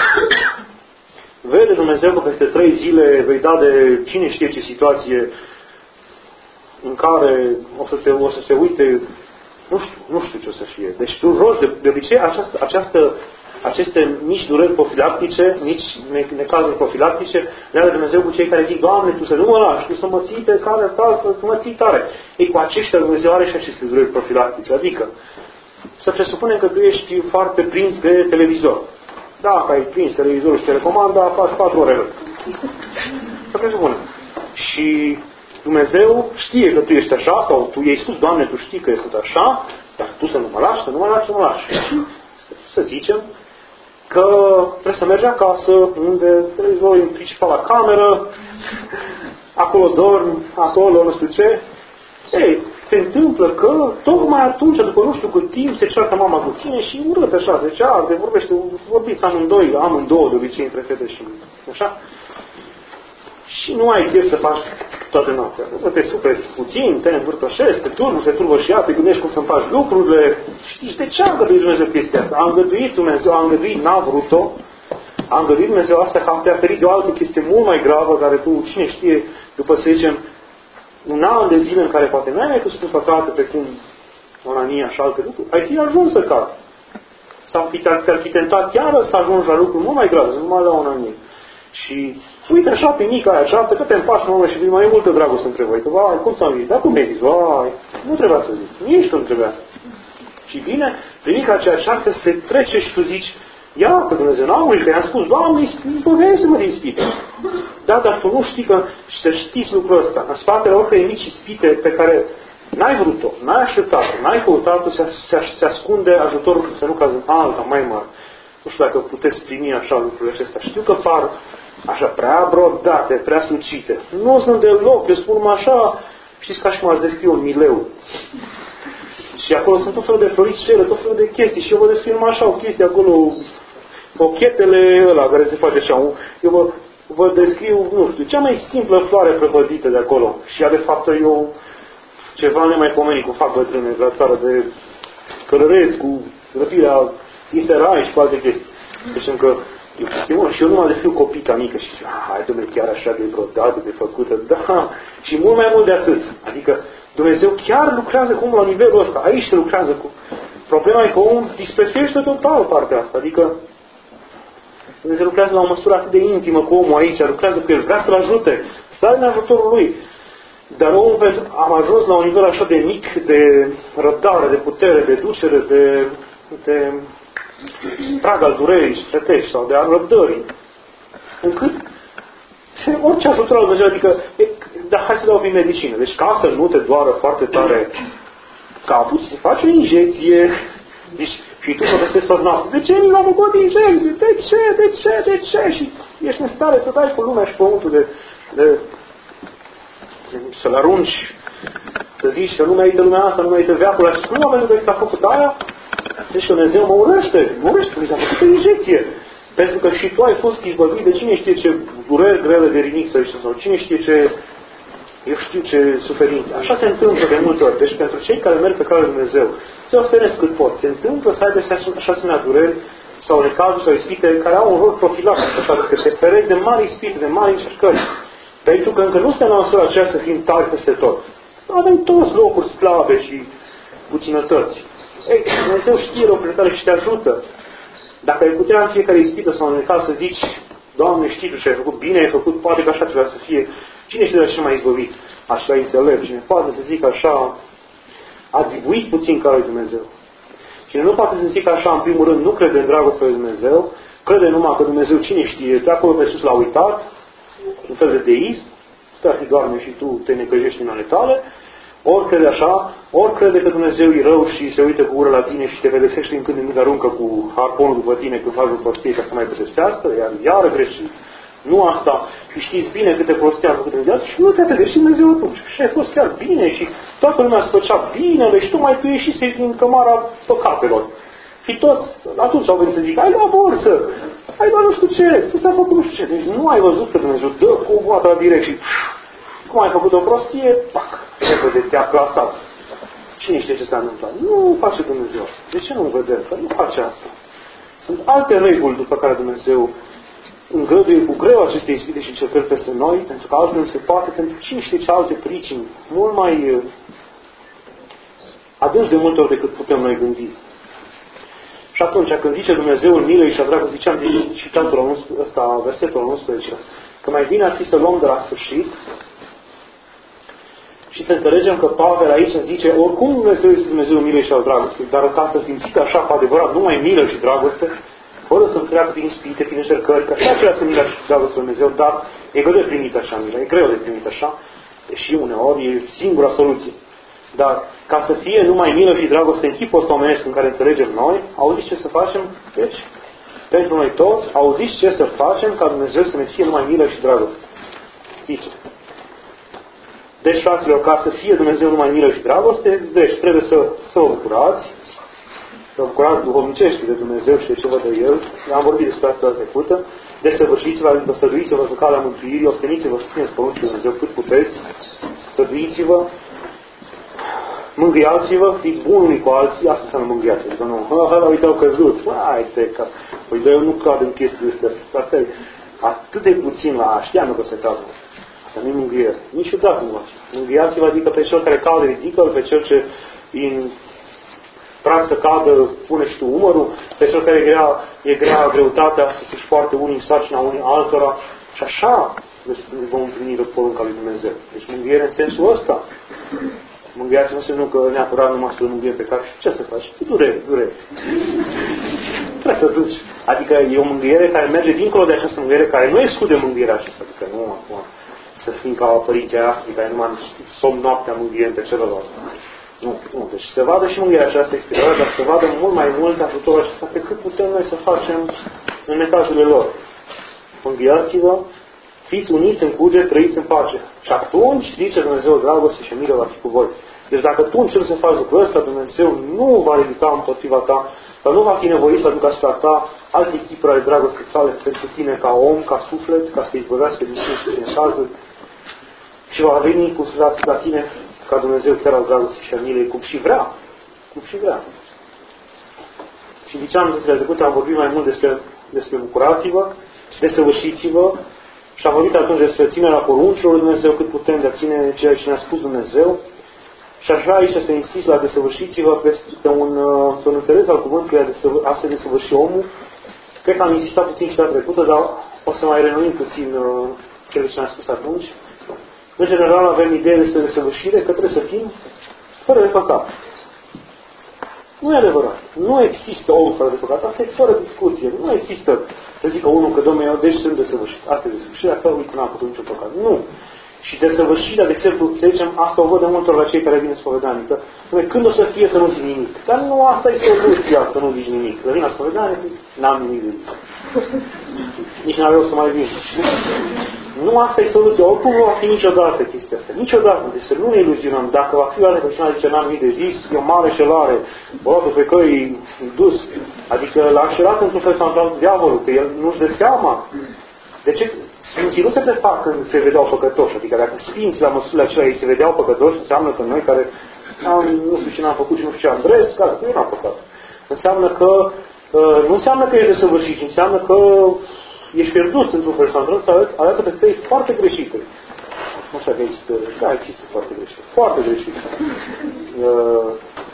vede Dumnezeu că peste trei zile vei da de cine știe ce situație în care o să, te, o să se uite, nu știu, nu știu ce o să fie. Deci tu rogi de, de obicei această, această aceste mici dureri profilactice, mici necazuri profilactice, le are Dumnezeu cu cei care zic, Doamne, Tu să nu mă lași, Tu să mă ții pe care Ta, să mă ții tare. Ei, cu aceștia Dumnezeu are și aceste dureri profilactice. Adică, să presupunem că tu ești foarte prins de televizor. Dacă ai prins televizorul și te recomandă, faci patru ore. Să presupunem. Și Dumnezeu știe că tu ești așa, sau tu i-ai spus, Doamne, Tu știi că ești așa, dar Tu să nu mă lași, să nu mă lași, să nu mă lași. Să zicem că trebuie să mergi acasă, unde televizorul e principal la cameră, acolo dormi, acolo nu știu ce. Ei, se întâmplă că tocmai atunci, după nu știu cât timp, se ceartă mama cu tine și urât așa, se ceartă, vorbește, vorbiți amândoi, amândouă de obicei între fete și așa. Și nu ai chef să faci toată noaptea. Nu te superi puțin, te învârtoșești, te turbă, se turbă și ea, te gândești cum să-mi faci lucrurile. Știi, de ce a îngăduit Dumnezeu chestia asta? A îngăduit Dumnezeu, a îngăduit, n-a vrut-o. A îngăduit Dumnezeu asta că te-a ferit de o altă chestie mult mai gravă, care tu, cine știe, după să zicem, un an de zile în care poate n-ai mai căsut în păcate, precum onania și alte lucruri, ai fi ajuns să cazi. Sau te-ar fi tentat chiar să ajungi la lucruri mult mai grave, numai la onanie. Și uite așa pe mica aia ceartă, că te împași în și mai e multă dragoste între voi. Că, vai, cum ți-am zis? Dar cum mi-ai zis? Vai, nu trebuia să zic. Nici tu nu trebuia. Și bine, pe mica aceea ceartă se trece și tu zici, iată Dumnezeu, n-am urit, că i-am spus, Doamne, izbăvește-mă de ispite. Da, dar tu nu știi că, și să știți lucrul ăsta, în spatele oricărei mici ispite pe care N-ai vrut-o, n-ai așteptat-o, n-ai căutat-o, se, se, se ascunde ajutorul să nu cazi în alta mai mare. Nu știu dacă puteți primi așa lucrurile acestea. Știu că par așa prea brodate, prea sucite. Nu sunt deloc, eu spun așa, știți ca și cum aș descrie un mileu. Și acolo sunt tot felul de floricele, tot felul de chestii. Și eu vă descriu numai așa o chestie acolo, pochetele ăla care se face așa. Eu vă, vă descriu, nu știu, cea mai simplă floare prăpădită de acolo. Și ea de fapt eu ceva nemaipomenit cum fac bătrâne la țară de călăreți, cu răpirea iserai și cu alte chestii. Deci încă eu testimon și eu nu mă descriu copica mică și zic, ah, hai dom'le, chiar așa de brodată, de făcută, da, și mult mai mult de atât. Adică Dumnezeu chiar lucrează cu omul la nivelul ăsta, aici se lucrează cu... Problema e că omul disprețuiește total partea asta, adică Dumnezeu lucrează la o măsură atât de intimă cu omul aici, lucrează cu el, vrea să-l ajute, stai în ajutorul lui. Dar omul, pentru am ajuns la un nivel așa de mic, de răbdare, de putere, de ducere, de, de prag al durerii stretești sau de al răbdării, încât orice ajutor al Dumnezeu, adică, e, dar hai să dau prin medicină. Deci ca să nu te doară foarte tare capul, se face o injecție. Deci, și tu să găsești tot noapte. De ce nu l-am făcut injecție? De ce? De ce? De ce? Și ești în stare să dai cu lumea și pământul de, de, de să-l arunci, să zici că nu merită lumea asta, nu merită veacul acesta. Nu, pentru că s-a făcut aia. Deci Dumnezeu mă urăște. Mă urăște că mi s-a făcut o injecție. Pentru că și tu ai fost izbăvit de cine știe ce dureri grele de rinic să sau cine știe ce, eu știu ce suferințe. Așa se întâmplă de multe ori. Deci pentru cei care merg pe calea lui Dumnezeu, se ostenesc cât pot. Se întâmplă să aibă așa asemenea dureri sau necazuri sau ispite care au un rol profilactic. Așa că te ferești de mari ispite, de mari încercări. Pentru că încă nu suntem la măsura aceea să fim tari peste tot. Avem toți locuri slabe și puținătăți. Ei, Dumnezeu știe locurile tale și te ajută. Dacă ai putea în fiecare ispită sau în necaz să zici, Doamne, știi tu ce ai făcut, bine ai făcut, poate că așa trebuia să fie. Cine știe de cel mai izbăvit? Așa înțeleg. Cine poate să zic așa, a dibuit puțin ca lui Dumnezeu. Cine nu poate să zic așa, în primul rând, nu crede în dragostea lui Dumnezeu, crede numai că Dumnezeu, cine știe, de acolo pe sus l-a uitat, un fel de deism, stai fi doarme și tu te necăjești în ale tale, ori crede așa, ori crede că Dumnezeu e rău și se uită cu ură la tine și te pedepsește în când în când aruncă cu harponul după tine când faci o prostie ca să mai pedepsească, iar iară greși. Nu asta. Și știți bine câte prostii a făcut în viață și nu te-a pedepsit Dumnezeu atunci. Și ai fost chiar bine și toată lumea se făcea binele și tu mai tu ieșise din cămara păcatelor. Și toți atunci au venit să zic, ai luat borsă, ai luat nu știu ce, ți s-a făcut nu știu ce. Deci nu ai văzut că Dumnezeu dă cu boata direct și cum ai făcut o prostie, pac, repede te-a clasat. Cine știe ce s-a întâmplat? Nu face Dumnezeu asta. De ce nu vedem? Că nu face asta. Sunt alte reguli după care Dumnezeu îngăduie cu greu aceste ispite și încercări peste noi, pentru că altfel nu se poate, pentru cine știe ce alte pricini, mult mai adânci de multe ori decât putem noi gândi. Și atunci, când zice Dumnezeu în milă și a dragă, ziceam din citatul ăsta, versetul unsprezece, că mai bine ar fi să luăm de la sfârșit și să înțelegem că Pavel aici zice, oricum Dumnezeu este Dumnezeu milă și al dragostei, dar ca să simțiți așa cu adevărat numai milă și dragoste, fără să treacă prin ispite, prin încercări, că așa aceea să milă și dragostea lui Dumnezeu, dar e greu de primit așa milă, e greu de primit așa, deși uneori e singura soluție. Dar ca să fie numai milă și dragoste în chipul ăsta omenesc în care înțelegem noi, auziți ce să facem? Deci, pentru noi toți, auziți ce să facem ca Dumnezeu să ne fie numai milă și dragoste. Zice. Deci, fraților, ca să fie Dumnezeu numai milă și dragoste, deci trebuie să, să vă bucurați, să vă bucurați duhovnicești de Dumnezeu și de ce vă dă El. Am vorbit despre asta la trecută. Desăvârșiți-vă, stăduiți-vă pe calea mântuirii, osteniți-vă și țineți pământul de Dumnezeu cât puteți, stăduiți-vă, mângâiați-vă, fiți buni unii cu alții, asta înseamnă mângâiați. Adică nu, hă, uite, au căzut, hai te, că, păi, dar eu nu cad în chestiile astea, asta e atât de puțin la știam că se cază. Asta nu-i mângâiere. Niciodată nu face. Mângâiați-vă, adică pe cel care cade, ridică-l, pe cel ce în prag să cadă, pune și tu umărul, pe cel care e grea, e grea greutatea să se-și poarte unii în sarcina unii altora. Și așa vom împlini porunca lui Dumnezeu. Deci mângâiere în sensul ăsta. Mângâiați nu înseamnă că neapărat numai să-l mângâie pe care. Și ce să faci? Durere, durere. Trebuie să duci. Adică e o mângâiere care merge dincolo de această mângâiere, care nu exclude mângâierea aceasta. Adică nu acum să să fim ca părinții astfel, care numai somn noaptea mângâiem pe celălalt. Nu, nu. Deci se vadă și mângâierea aceasta exterioară, dar se vadă mult mai mult ajutorul acesta pe cât putem noi să facem în necazurile lor. Mângâiați-vă, fiți uniți în cuget, trăiți în pace. Și atunci, zice Dumnezeu, dragoste și milă va fi cu voi. Deci dacă tu încerci să faci lucrul ăsta, Dumnezeu nu va ridica împotriva ta sau nu va fi nevoit să aducă asupra ta alte echipuri ale dragostei sale pentru tine ca om, ca suflet, ca să te izbăvească din sus și din cazuri. Și va veni cu sfârșit la tine ca Dumnezeu chiar al dragostei și a milei, cum și vrea. Cum și vrea. Și ziceam, în zilele trecute, am vorbit mai mult despre, despre bucurați-vă, desăvârșiți-vă, și am vorbit atunci despre ținerea poruncilor lui Dumnezeu, cât putem de a ține ceea ce ne-a spus Dumnezeu. Și aș vrea aici să insist la desăvârșiți-vă pe, pe, un, pe un înțeles al cuvântului a se desăvârși omul. Cred că am insistat puțin și data trecută, dar o să mai renoim puțin uh, cele ce ne-am spus atunci. În general avem ideea despre desăvârșire că trebuie să fim fără de păcat. Nu e adevărat. Nu există om fără de păcat. Asta e fără discuție. Nu există să zică unul că, Domnule, eu deci sunt desăvârșit. Asta e desăvârșirea, că uite, n-am făcut niciun păcat. Nu. Și desăvârșirea, de exemplu, să zicem, asta o văd de multe ori la cei care vin în spovedanie, că când o să fie să nu zic nimic. Dar nu asta e soluția, să nu zici nimic. Că vin la spovedanie, n-am nimic de zis. Nici n-am vreau să mai vin. Nu asta e soluția. Oricum nu va fi niciodată chestia asta. Niciodată. Deci să nu ne iluzionăm. Dacă va fi oare că cineva zice n-am nimic de zis, e o mare șelare, o luat pe căi dus. Adică l-a înșelat într-un fel sau într-altul diavolul, că el nu-și dă seama. De ce? Sfinții nu se prefac când se vedeau păcătoși. Adică dacă sfinții la măsurile acelea ei se vedeau păcătoși, înseamnă că noi care am, nu știu ce n-am făcut și nu știu ce am dres, care eu n-am făcut. Înseamnă că nu înseamnă că ești desăvârșit, ci înseamnă că ești pierdut într-un fel sau într-un fel, arată pe căi foarte greșite. Nu știu că există, da, există foarte greșite. Foarte greșite. Uh,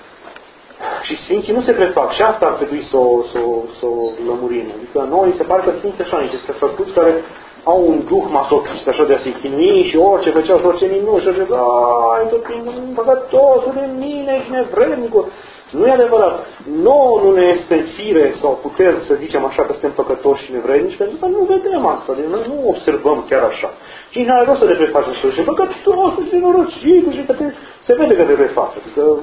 și Sfinții nu se prefac. Și asta ar trebui să o, să o, să o lămurim. Adică noi se pare că Sfinții așa niște prefăcuți care au un duh masochist, așa de a se chinui și orice făceau și orice minuni și orice, ai tot timpul păcătosul de mine și nevrednicul. Nu e adevărat. Nouă nu ne este în fire sau putem să zicem așa că suntem păcătoși și nevrednici, pentru că nu vedem asta. Deci noi nu observăm chiar așa. Și n-are rost să te prefaci în și păcătosul și nenorocitul și că te, se vede că te prefaci. Adică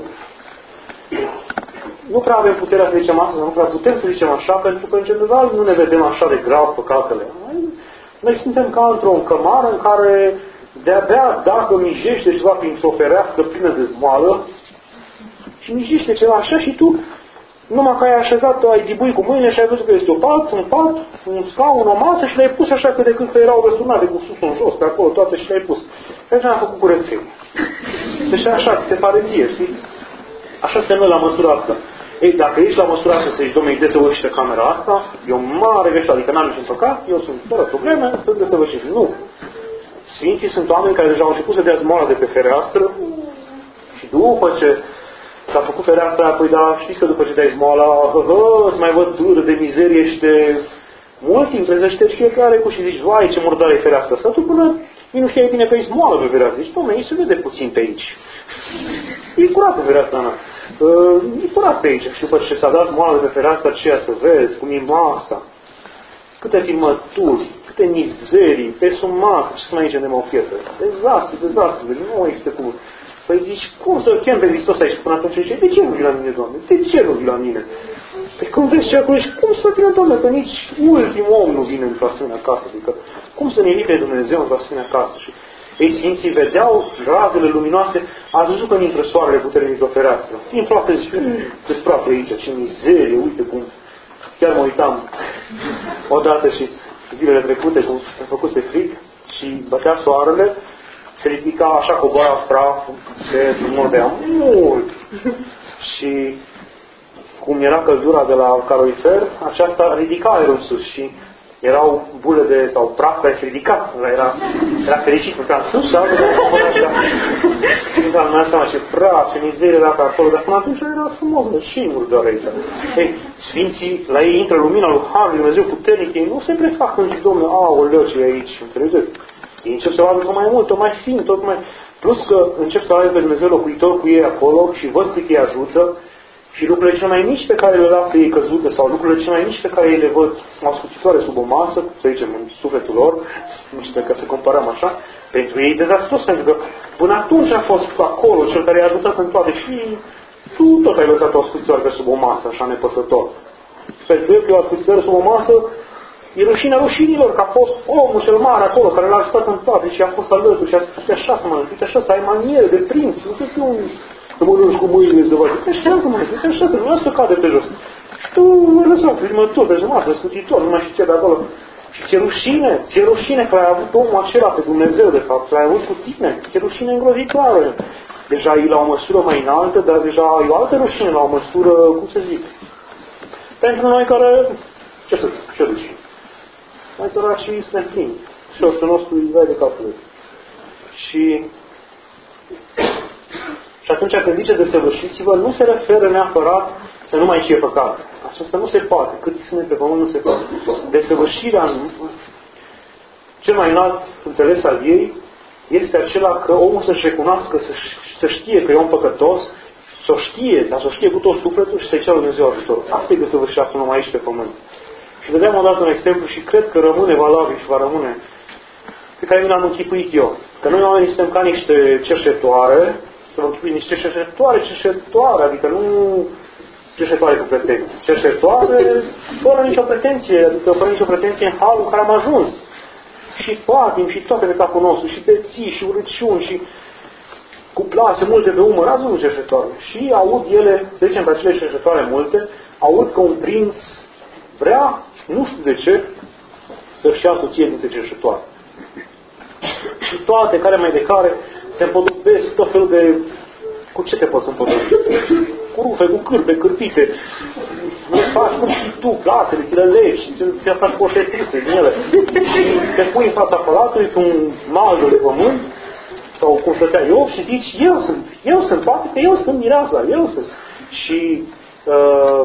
nu prea avem puterea să zicem asta, sau nu prea putem să zicem așa, pentru că în general nu ne vedem așa de grav păcatele. Noi suntem ca într-o cămară în care de-abia dacă mijește ceva printr-o fereastră plină de zmoală și mijește ceva așa și tu, numai că ai așezat, ai dibui cu mâine și ai văzut că este o pat, un pat, un scaun, o masă și le-ai pus așa cât de cât că erau răsturnate cu sus în jos, pe acolo toate și le-ai pus. Și așa am făcut curățenie. Deci așa, ți se pare ție, știi? Așa suntem noi la măsura asta. Ei, dacă ești la măsura asta să zici, domnule, e desăvârșită camera asta, e o mare greșeală, adică n-am niciun păcat, eu sunt fără probleme, sunt desăvârșit. Nu. Sfinții sunt oameni care deja au început să dea zmoala de pe fereastră și după ce s-a făcut fereastra, apoi da, știți că după ce dai zmoala, îți mai văd dură de mizerie și de mult timp, trebuie să ștergi fiecare cu și zici, vai, ce murdare e fereastra asta, tu până nu știai bine că e zmoală pe fereastră. Zici, dom'le, ei se vede puțin pe aici. E curată fereastra mea. Uh, e curat pe aici. Și după ce s-a dat zmoală pe fereastra aceea să vezi cum e masa, câte filmături, câte mizerii, pesumate, ce să mai zicem de mauchietă. Dezastru, dezastru. Deci nu există cum. Păi zici, cum să-L chem pe Hristos aici? Până atunci zice, de ce nu vii la mine, Doamne? De ce nu vii la mine? Păi când vezi ce acolo, cum să vină, Doamne? Că nici ultimul om nu vine într-o asemenea casă. Adică, cum să ne invite Dumnezeu într-o asemenea casă? Și ei, Sfinții vedeau razele luminoase, ați văzut că intră soarele puternic de o fereastră. Intră apă, zice, despre apă aici, ce mizerie, uite cum. Chiar mă uitam odată și zilele trecute, cum s-a făcut de frig și bătea soarele, se ridica așa, cobora praful, se mordea mult. Și cum era căldura de la calorifer, aceasta ridica aerul în sus și erau bule de, sau praf care se ridica. Era, era fericit, nu ca sus, și altă de acolo așa. Nu am mai seama ce praf, ce mizerie era pe acolo, dar până atunci era frumos, și murdare aici. Ei, Sfinții, la ei intră lumina lui Harului Dumnezeu puternic, ei nu se prefac când zic, Domnule, aoleu, ce e aici, înțelegeți? Ei încep să vadă tot mai mult, tot mai fin, tot mai... Plus că încep să vadă pe Dumnezeu locuitor cu ei acolo și văd cât îi ajută și lucrurile cele mai mici pe care le lasă ei căzute sau lucrurile cele mai mici pe care ei le văd ascuțitoare sub o masă, să zicem, în sufletul lor, nu știu dacă să comparăm așa, Pentru ei e dezastros, pentru că până atunci a fost acolo cel care i-a ajutat în toate și tu tot ai lăsat o asculțioară sub o masă, așa nepăsător. Pentru el că o asculțioară sub o masă e rușinea rușinilor, că a fost omul cel mare acolo, care l-a ajutat în toate și a fost alături și a spus, uite așa să mănânci, uite așa să ai maniere de prinț, nu să fiu un... să mănânci cu mâinile să faci, uite așa să mănânci, uite așa să nu să cade pe jos. Și tu mă lăsat, filmător, pe masă, scutitor, nu mai știu ce de acolo. Și ți-e rușine, ți-e rușine că l-ai avut omul acela pe Dumnezeu, de fapt, l-ai avut cu tine, ți-e rușine îngrozitoare. Deja e la o măsură mai înaltă, dar deja e o altă rușine, la o măsură, cum să zic, pentru noi care, ce să zic, ce rușine? Mai săraci și suntem plini. Și osul nostru îi vai de capul. Și, și atunci când zice desăvârșiți-vă, nu se referă neapărat să nu mai fie păcat. Asta nu se poate. Cât suntem pe pământ, nu se poate. Desăvârșirea, cel mai înalt înțeles al ei, este acela că omul să-și recunoască, să, să știe că e om păcătos, să o știe, dar să o știe cu tot sufletul și să-i ceară Dumnezeu ajutor. Asta e desăvârșirea până aici pe pământ. Și vedem o dată un exemplu și cred că rămâne valabil și va rămâne, pe care mi l-am închipuit eu. Că noi oamenii suntem ca niște cerșetoare, să vă închipuit niște cerșetoare, cerșetoare, adică nu cerșetoare cu pretenții. Cerșetoare fără nicio pretenție, adică fără nicio pretenție în halul în care am ajuns. Și patim și toate pe capul nostru, și beții, și urăciuni, și cu plase multe pe umăr, azi nu cerșetoare. Și aud ele, să zicem pe acele cerșetoare multe, aud că un prinț vrea, nu știu de ce, să-și ia soție dintre cerșetoare. Și toate, care mai de care, se împodobesc tot felul de... Cu ce te poți împodobi? Cu rufe, cu cârpe, cârpite. Le faci cum și tu, plasele, ți le legi, ți le faci poșetițe din ele. Și te pui în fața palatului cu un maldă de pământ, sau cum stătea Iov, și zici, eu sunt, eu sunt, poate că eu sunt mireasa, eu sunt. Și uh,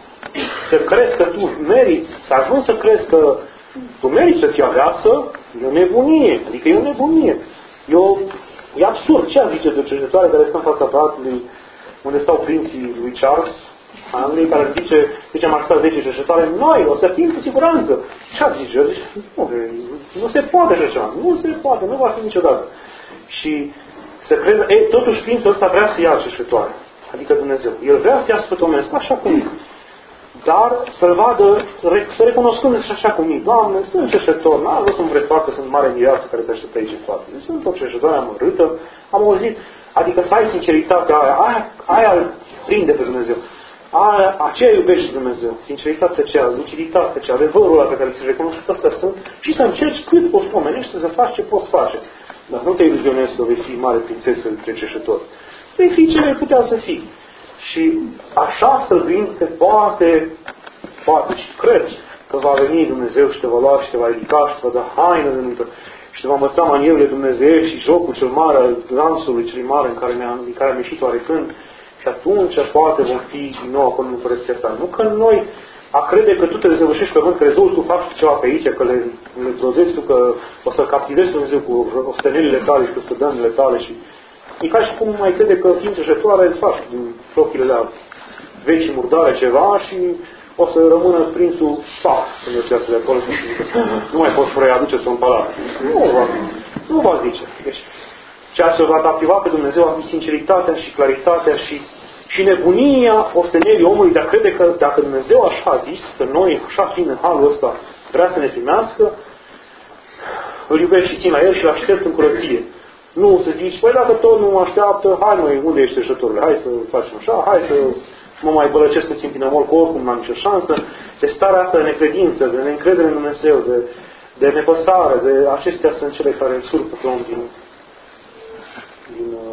să crezi că tu meriți, să ajungi să crezi că tu meriți să fii aveață, e o nebunie, adică e o nebunie. Eu, e absurd. Ce ar zice de o cercetătoare care stă în fața palatului unde stau prinții lui Charles, Anglii, care zice, zicem, ar sta zece cercetătoare, noi o să fim cu siguranță. Ce ar zice? Nu, nu se poate așa ceva. Nu se poate, nu va fi niciodată. Și să crede, ei, totuși prințul ăsta vrea să ia cercetătoare. Adică Dumnezeu. El vrea să ia sfântul omenesc, așa cum e. Dar să-l vadă, să recunoscându și așa cum e. Doamne, sunt cercetător, n-am vrut să-mi prefac că sunt mare mireasă care te aștept aici în față. Sunt o cercetătoare amărâtă, am auzit, adică să ai sinceritatea aia, aia, aia îl prinde pe Dumnezeu. Aia, aceea iubește Dumnezeu. Sinceritatea aceea, luciditatea aceea, adevărul ăla pe care ți-l recunoști că astea sunt și să încerci cât poți pomenești să faci ce poți face. Dar să nu te iluzionezi că vei fi mare prințesă între cercetători. Vei fi ce vei putea să fii. Și așa să prind că poate, poate și cred că va veni Dumnezeu și te va lua și te va ridica și te va da haină de nuntă și te va învăța manierele Dumnezeu și jocul cel mare al dansului cel mare în care, ne-am, în care am ieșit oarecând și atunci poate vom fi din nou acolo în împărăția asta. Nu că noi a crede că tu te desăvârșești pe vânt, că rezolvi tu faci ceva pe aici, că le, le trozezi tu, că o să captivezi Dumnezeu cu ostenelile tale și cu stădănile tale și e ca și cum mai crede că fiind cercetătoare îți faci din flochile alea vechi și murdare ceva și o să rămână prințul sac în nețeasă de acolo și nu mai poți fără aduce să un palat. Nu va, nu va zice. Deci, ceea ce va activa pe Dumnezeu va fi sinceritatea și claritatea și, și nebunia ostenelii omului de a crede că dacă Dumnezeu așa a zis, că noi, așa fiind în halul ăsta, vrea să ne primească, îl iubesc și țin la el și îl aștept în curăție. Nu să zici, păi dacă tot nu mă așteaptă, hai măi, unde ești cercetătorule? Hai să facem așa, hai să mă mai bălăcesc puțin prin amor, că oricum n-am nicio șansă. De starea asta de necredință, de neîncredere în Dumnezeu, de, de nepăsare, de acestea sunt cele care însurpă pe om din, din uh,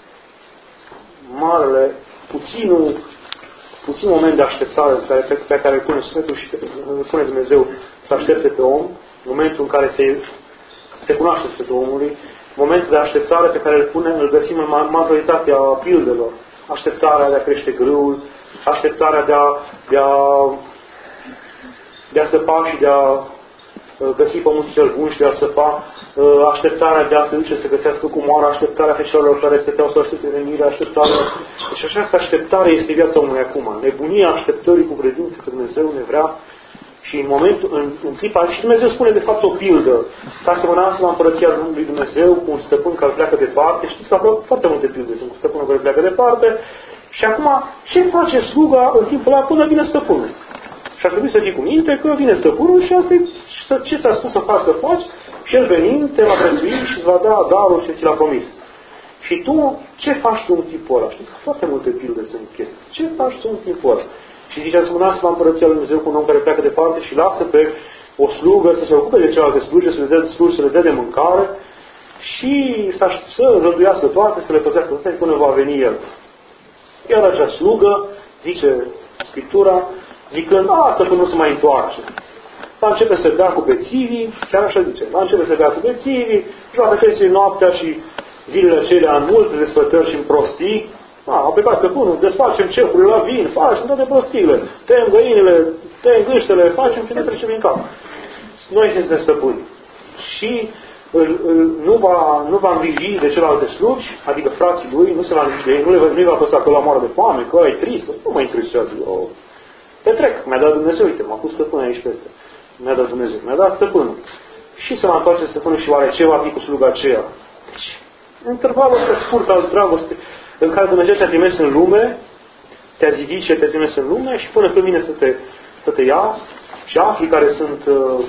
marele, puținul, puțin moment de așteptare pe care, pe, pe care îl pune Sfântul și îl pune Dumnezeu să aștepte pe om, momentul în care se, se cunoaște Sfântul omului, momentul de așteptare pe care îl punem, îl găsim în majoritatea pildelor. Așteptarea de a crește grâul, așteptarea de a, de a, de a săpa și de a găsi pământul cel bun și de a săpa, așteptarea de a se duce să găsească cu moara, așteptarea fecioarelor care stăteau să aștepte venirea, așteptarea. Deci această așteptare este viața omului acum. Nebunia așteptării cu credință că Dumnezeu ne vrea Și în momentul, în, în clipa, și Dumnezeu spune de fapt o pildă, ca să mănâncă la împărăția lui Dumnezeu cu un stăpân care pleacă departe. Știți că acolo foarte multe pilde sunt cu stăpânul care pleacă departe. Și acum, ce face sluga în timpul ăla până vine stăpânul? Și ar trebui să fii cu minte că vine stăpânul și asta e ce ți-a spus să faci, să faci, și el venind te va prețui și îți va da darul ce ți l-a promis. Și tu, ce faci tu în timpul ăla? Știți că foarte multe pilde sunt chestii. Ce faci tu în timpul ăla? Și zicea să mânați la împărăția lui Dumnezeu cu un om care pleacă departe și lasă pe o slugă să se ocupe de celelalte sluge, să le dea slugi, să le dea de mâncare și să, să răduiască toate, să le păzească toate până va veni el. Iar acea slugă, zice Scriptura, zicând, a, stăpânul nu se mai întoarce. Va începe să dea cu bețivii, chiar așa zice, va începe să dea cu bețivii, joacă chestii noaptea și zilele acelea în multe desfătări și în prostii. A, a plecat stăpânul, desfacem cercurile la vin, facem toate prostiile, tăiem găinile, tăiem gâștele, facem ce ne trece prin cap. Noi suntem stăpâni. Și îl, îl, nu, va, nu va îngriji de celelalte slugi, adică frații lui, nu se va îngriji de ei, nu, le, nu va păsa că la moară de foame, că ăla e trist, nu mă interesează. Eu te trec, mi-a dat Dumnezeu, uite, m-a pus stăpânul aici peste. Mi-a dat Dumnezeu, mi-a dat stăpânul. Și să mă întoarce stăpânul și oare ce va fi cu sluga aceea? Deci, intervalul ăsta scurt al dragoste în care Dumnezeu te-a trimis în lume, te-a zidit și te-a trimis în lume și până când vine să te, să te ia și afli care sunt, uh,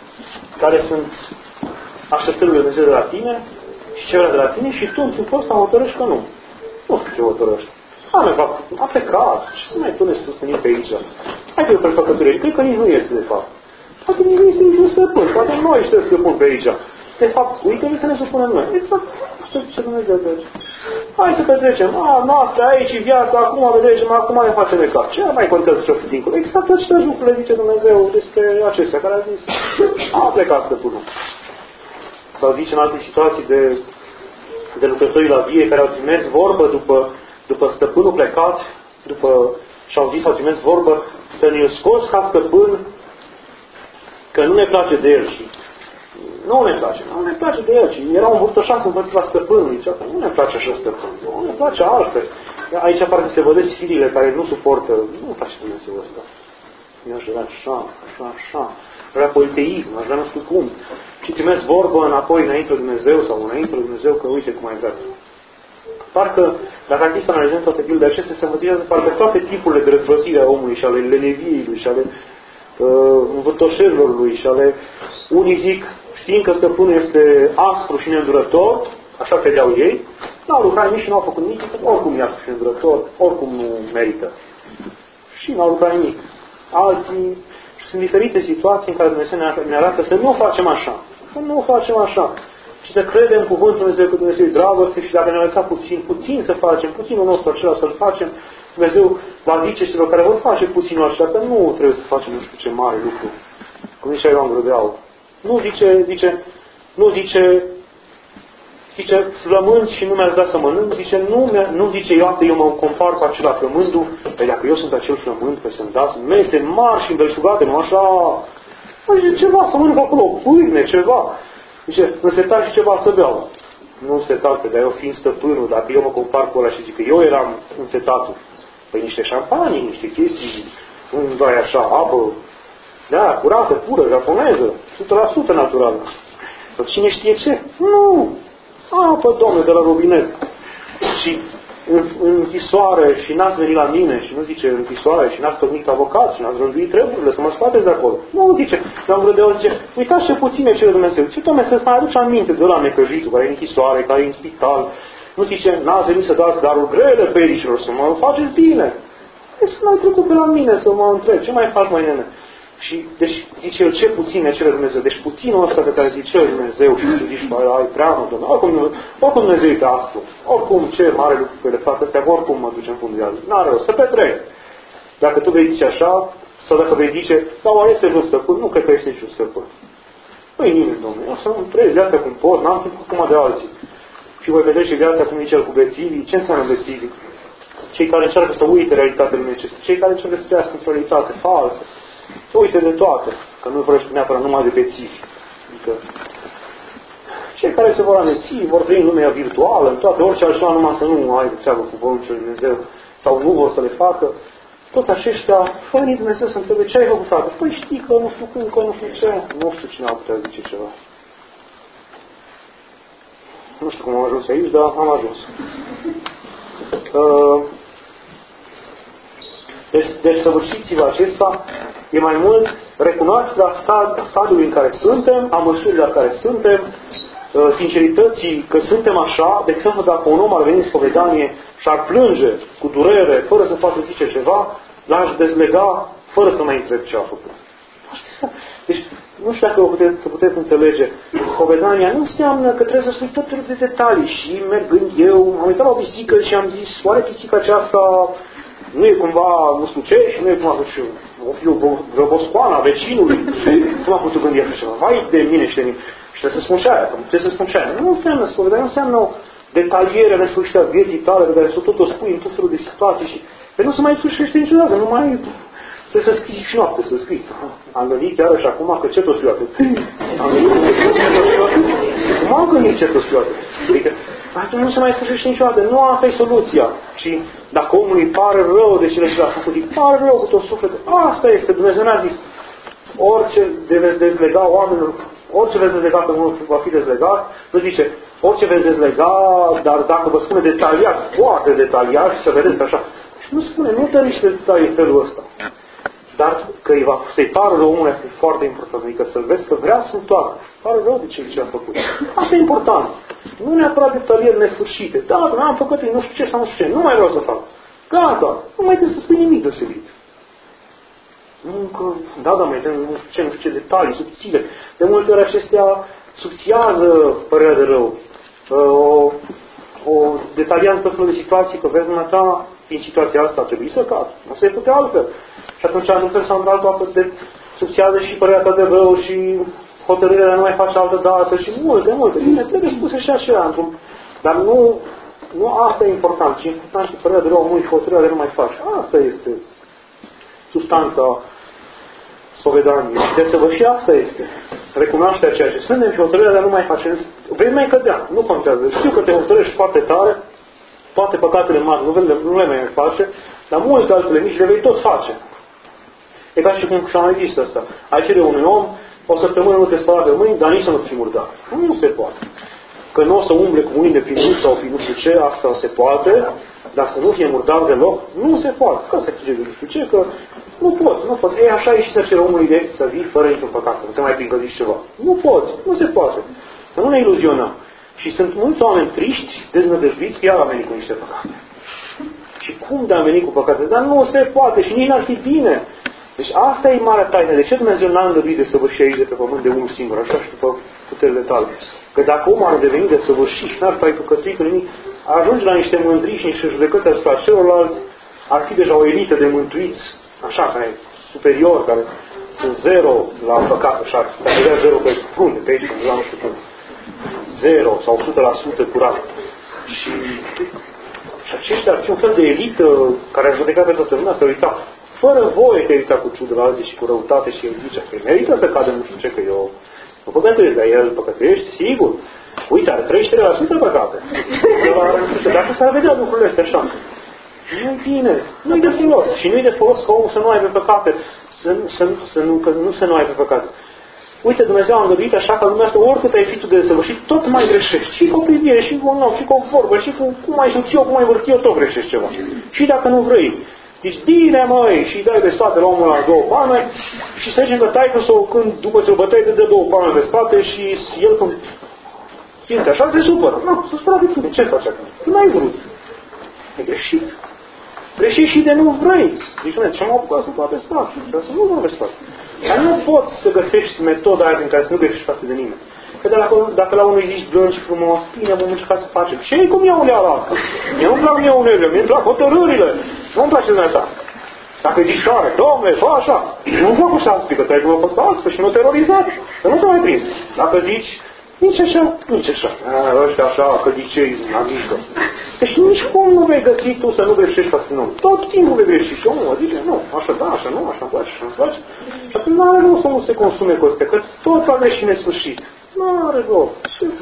care sunt așteptările Dumnezeu de la tine și ce vrea de la tine și tu în timpul ăsta hotărăști că nu. Nu știu ce hotărăști. A, a plecat. Ce să mai pune susținit pe aici? Hai că eu trebuie păcătuire. Cred că nici nu este, de fapt. Poate nici nu este nici un stăpân. Poate noi suntem stăpân pe aici. De fapt, uite, să ne supunem noi. Exact. Asta zice Dumnezeu de aici. Hai să petrecem. A, noastră aici, viața, acum petrecem, acum ne facem de cap. Ce mai contează ce-o fi dincolo? Exact aceste lucrurile zice Dumnezeu despre acestea care a zis. A plecat stăpânul. Sau zice în alte situații de, de lucrătorii la vie care au trimis vorbă după, după stăpânul plecat, după și-au zis, au trimis vorbă să ne scoți ca stăpân că nu ne place de el și nu ne place, nu ne place de el. Și era un burtoșan împărțit la stăpânul. Zicea că nu ne place așa stăpân, nu ne place altfel. Aici parcă se vădesc firile care nu suportă. Nu place Dumnezeu ăsta. Eu aș vrea așa, așa, așa. Vrea politeism, aș vrea nu știu cum. Și trimis vorbă înapoi înainte lui Dumnezeu sau înainte lui Dumnezeu că uite cum ai vrea. Parcă, dacă ar fi să analizăm toate pildele acestea, se motivează parcă toate tipurile de răzvătire a omului și ale leneviei lui și ale uh, învârtoșerilor lui și ale... Unii zic, știind că stăpânul este aspru și neîndurător, așa credeau ei, n-au lucrat nimic și n-au făcut nimic, oricum e aspru și neîndurător, oricum nu merită. Și n-au lucrat nimic. Alții, și sunt diferite situații în care Dumnezeu ne arată să nu facem așa, să nu facem așa, și să credem cuvântul Dumnezeu că Dumnezeu e dragoste și dacă ne-a lăsat puțin, puțin să facem, puținul nostru acela să-l facem, Dumnezeu va zice celor care vor face puținul acela că nu trebuie să facem nu știu ce mare lucru. Cum zicea Ioan Grădeau. Nu zice, zice, nu zice, zice, flămând și nu mi-ați dat să mănânc, zice, nu, nu zice, iată, eu mă compar cu acela flămându, păi dacă eu sunt acel flămând, că să-mi dați mese mari și îmbelșugate, nu așa, zice, ceva, să mănânc acolo, pâine, ceva. Zice, însetar și ceva să beau. Nu însetat, dar eu fiind stăpânul, dacă eu mă compar cu ăla și zic că eu eram însetatul, păi niște șampanii, niște chestii, un dai așa, apă, da, curată, pură, japoneză, o sută la sută naturală. Sau cine știe ce? Nu! Apă, Doamne, de la robinet. Și în, în închisoare și n-ați venit la mine și nu zice în închisoare și n-ați tornit avocat și n-ați rânduit treburile să mă scoateți de acolo. Nu zice, dar îmi Grădeau zice, uitați ce puțin e cele Dumnezeu. Ce, Doamne, să-ți mai aduci aminte de ăla necăjitul care e în închisoare, care e în spital. Nu zice, n-ați venit să dați darul grele pedicilor, să mă faceți bine. Păi să mai trecut pe la mine să mă întreb, ce mai faci, mai nene? Și, deci, zice el, ce puțin e cele Dumnezeu. Deci puținul ăsta pe care zice el Dumnezeu și tu zici, ai prea mult, Domnule. Oricum, oricum Dumnezeu e astru. Oricum, ce mare lucru pe le fac astea, oricum mă duce în fundul iadului. N-are rău, să petrec. Dacă tu vei zice așa, sau dacă vei zice, sau oare este just stăpân? Nu cred că este just stăpân. Păi nimeni, Domnule, eu să nu trăiesc viața cum pot, n-am timp cum de alții. Și voi vedea și viața cum zice el cu bețivii. Ce înseamnă bețivii? Cei care încearcă să uite realitatea lumecestă. Cei care încearcă să trăiască într-o realitate falsă. Să uite de toate, că nu vorbește neapărat numai de bețivi. Adică cei care se vor ameți, vor trăi în lumea virtuală, în toate, orice altceva, numai să nu ai de treabă cu vorbul lui Dumnezeu, sau nu vor să le facă, toți aceștia, fără nici Dumnezeu să întrebe ce ai făcut, frate? Păi știi că nu știu cum, că nu știu ce, nu știu cine ar putea zice ceva. Nu știu cum am ajuns aici, dar am ajuns. Uh, deci, deci săvârșiți-vă acesta e mai mult recunoașterea stadiului în care suntem, a măsurii la care suntem, sincerității că suntem așa. De exemplu, dacă un om ar veni în spovedanie și ar plânge cu durere, fără să poată zice ceva, l-aș dezlega fără să mai întreb ce a făcut. Deci, nu știu dacă puteți, să puteți înțelege, spovedania nu înseamnă că trebuie să spui tot felul de detalii. Și mergând eu, am uitat la o pisică și am zis, oare pisica aceasta nu e cumva nu știu ce și nu e cumva și o fi o boscoană a vecinului. Cum a putut gândi așa ceva? Vai de mine și de mine. Și trebuie să spun și aia, trebuie să spun și aia. Nu înseamnă spovedania, nu înseamnă o detaliere nesfârșită a vieții tale, pe care să tot o spui în tot felul de situații și pe nu se mai sfârșește niciodată, nu mai trebuie să scrii și noapte, să scrii. Am gândit chiar și acum că ce tot fiu atât. Am gândit că ce tot fiu atât. Cum am gândit ce tot fiu atât? Adică, atunci nu se mai sfârșește niciodată. Nu asta e soluția. Și dacă omul îi pare rău de cele ce l-a făcut, îi pare rău cu tot sufletul. Asta este. Dumnezeu ne-a zis. Orice de veți dezlega oamenilor, orice veți dezlega pe unul va fi dezlegat, nu zice, orice veți dezlega, dar dacă vă spune detaliat, foarte detaliat și să vedeți așa. Și nu spune, nu dă niște detalii în felul ăsta. Dar că îi va, să-i pară rău omul este foarte important. Adică să vezi că vrea să întoarcă. Pară rău de ce a făcut. Asta e important. Nu neapărat detalieri nesfârșite. Da, dar am făcut nu știu ce sau nu știu ce. Nu mai vreau să fac. Gata. Nu mai trebuie să spui nimic deosebit. Nu că, da, da, mai dăm nu știu ce, nu știu ce detalii subțire. De multe ori acestea subțiază părerea de rău. O, o detaliază tot felul de situații, că vezi ta, în situația asta trebuie să cad. Nu se putea altfel. Și atunci nu trebuie să am altul apă de subțiază și părerea ta de rău și hotărârea de a nu mai face altă dată și multe, multe. Bine, trebuie spuse și așa. Dar nu, nu asta e important. Ce e important și părerea de rău omului și hotărârea de a nu mai face. Asta este substanța spovedaniei. De să vă și asta este. Recunoașterea ceea ce suntem și hotărârea de a nu mai face. Vei mai cădea. Nu contează. Știu că te hotărăști foarte tare. Toate păcatele mari nu, le, nu le mai face. Dar multe altele mici le vei tot face. E ca și cum și-am mai zis asta. Ai cere unui om, o săptămână nu te spăla pe mâini, dar nici să nu fii murdar. Nu se poate. Că nu o să umble cu mâinile prin sau prin nu știu ce, asta se poate, dar să nu fie murdar deloc, nu se poate. Că se crede nu știu ce, că nu poți, nu poți. E așa e și să cere omului de să vii fără niciun păcat, să nu te mai pricăziți ceva. Nu poți, nu se poate. Să nu ne iluzionăm. Și sunt mulți oameni triști, deznădăjduiți, că iar au venit cu niște păcate. Și cum de a venit cu păcate? Dar nu se poate și nici n-ar fi bine. Deci asta e marea taină. De ce Dumnezeu n-a îngăduit de săvârșit aici de pe pământ de unul singur, așa și după puterile tale? Că dacă omul ar deveni de săvârșit și n-ar fi păcătuit cu nimic, ajunge la niște mândrii și niște judecăți asupra celorlalți, ar fi deja o elită de mântuiți, așa, care e superior, care sunt zero la păcat, așa, care vrea zero pe frunte, pe aici, la nu știu cum. Zero sau o sută la sută curat. Și, și aceștia ar fi un fel de elită care ar judeca pe toată lumea, să uita. Fără voie te uita cu ciudă la alții și cu răutate și el zice că merită să cadă nu știu ce, că eu nu păcătuiesc, dar el păcătuiești, sigur. Uite, are treizeci la sută păcate. Dacă s-ar vedea lucrurile astea așa. Nu-i bine, nu-i de folos. Și nu-i de folos ca omul să nu aibă păcate, să, să, să nu, că nu să nu aibă păcate. Uite, Dumnezeu a îngăduit așa că lumea asta, oricât ai fi tu de desăvârșit, tot mai greșești. Și cu o privire, și cu un om, și cu o vorbă, și cu cum ai știut eu, cum ai vârtit eu, tot greșești ceva. Și dacă nu vrei. Deci bine, măi, și dai de spate la omul la două palme și să zicem că taică sau când după ce o bătai te dă două palme de spate și el când simte așa se supără. Nu, se supără de tine. Ce faci acum? Nu ai vrut. E greșit. Greșit și de nu vrei. Zici, mă, ce m-au apucat să toate spate? Dar să nu mă de spate. Dar nu poți să găsești metoda aia din care să nu greșești față de nimeni. Că de dacă, dacă la unul zici blând și frumos, bine, vom încerca să facem. Și ei cum iau uneala asta? Eu nu-mi plac mie unele, mie îmi plac hotărârile. Nu-mi place dumneata. Dacă zici șoare, domnule, fă așa. Nu fac așa, spică, te-ai că mă fost altfel și nu terorizat. Să nu te mai prins. Dacă zici, nici așa, nici așa. A, ăștia așa, că zicei, amică. Deci nici cum nu vei găsi tu să nu greșești față de om. Tot timpul vei greși și omul zice, nu, așa da, așa nu, așa îmi place, așa îmi place. Și atunci nu are rost să nu se consume cu astea, că tot va greși nesfârșit. Nu are rost.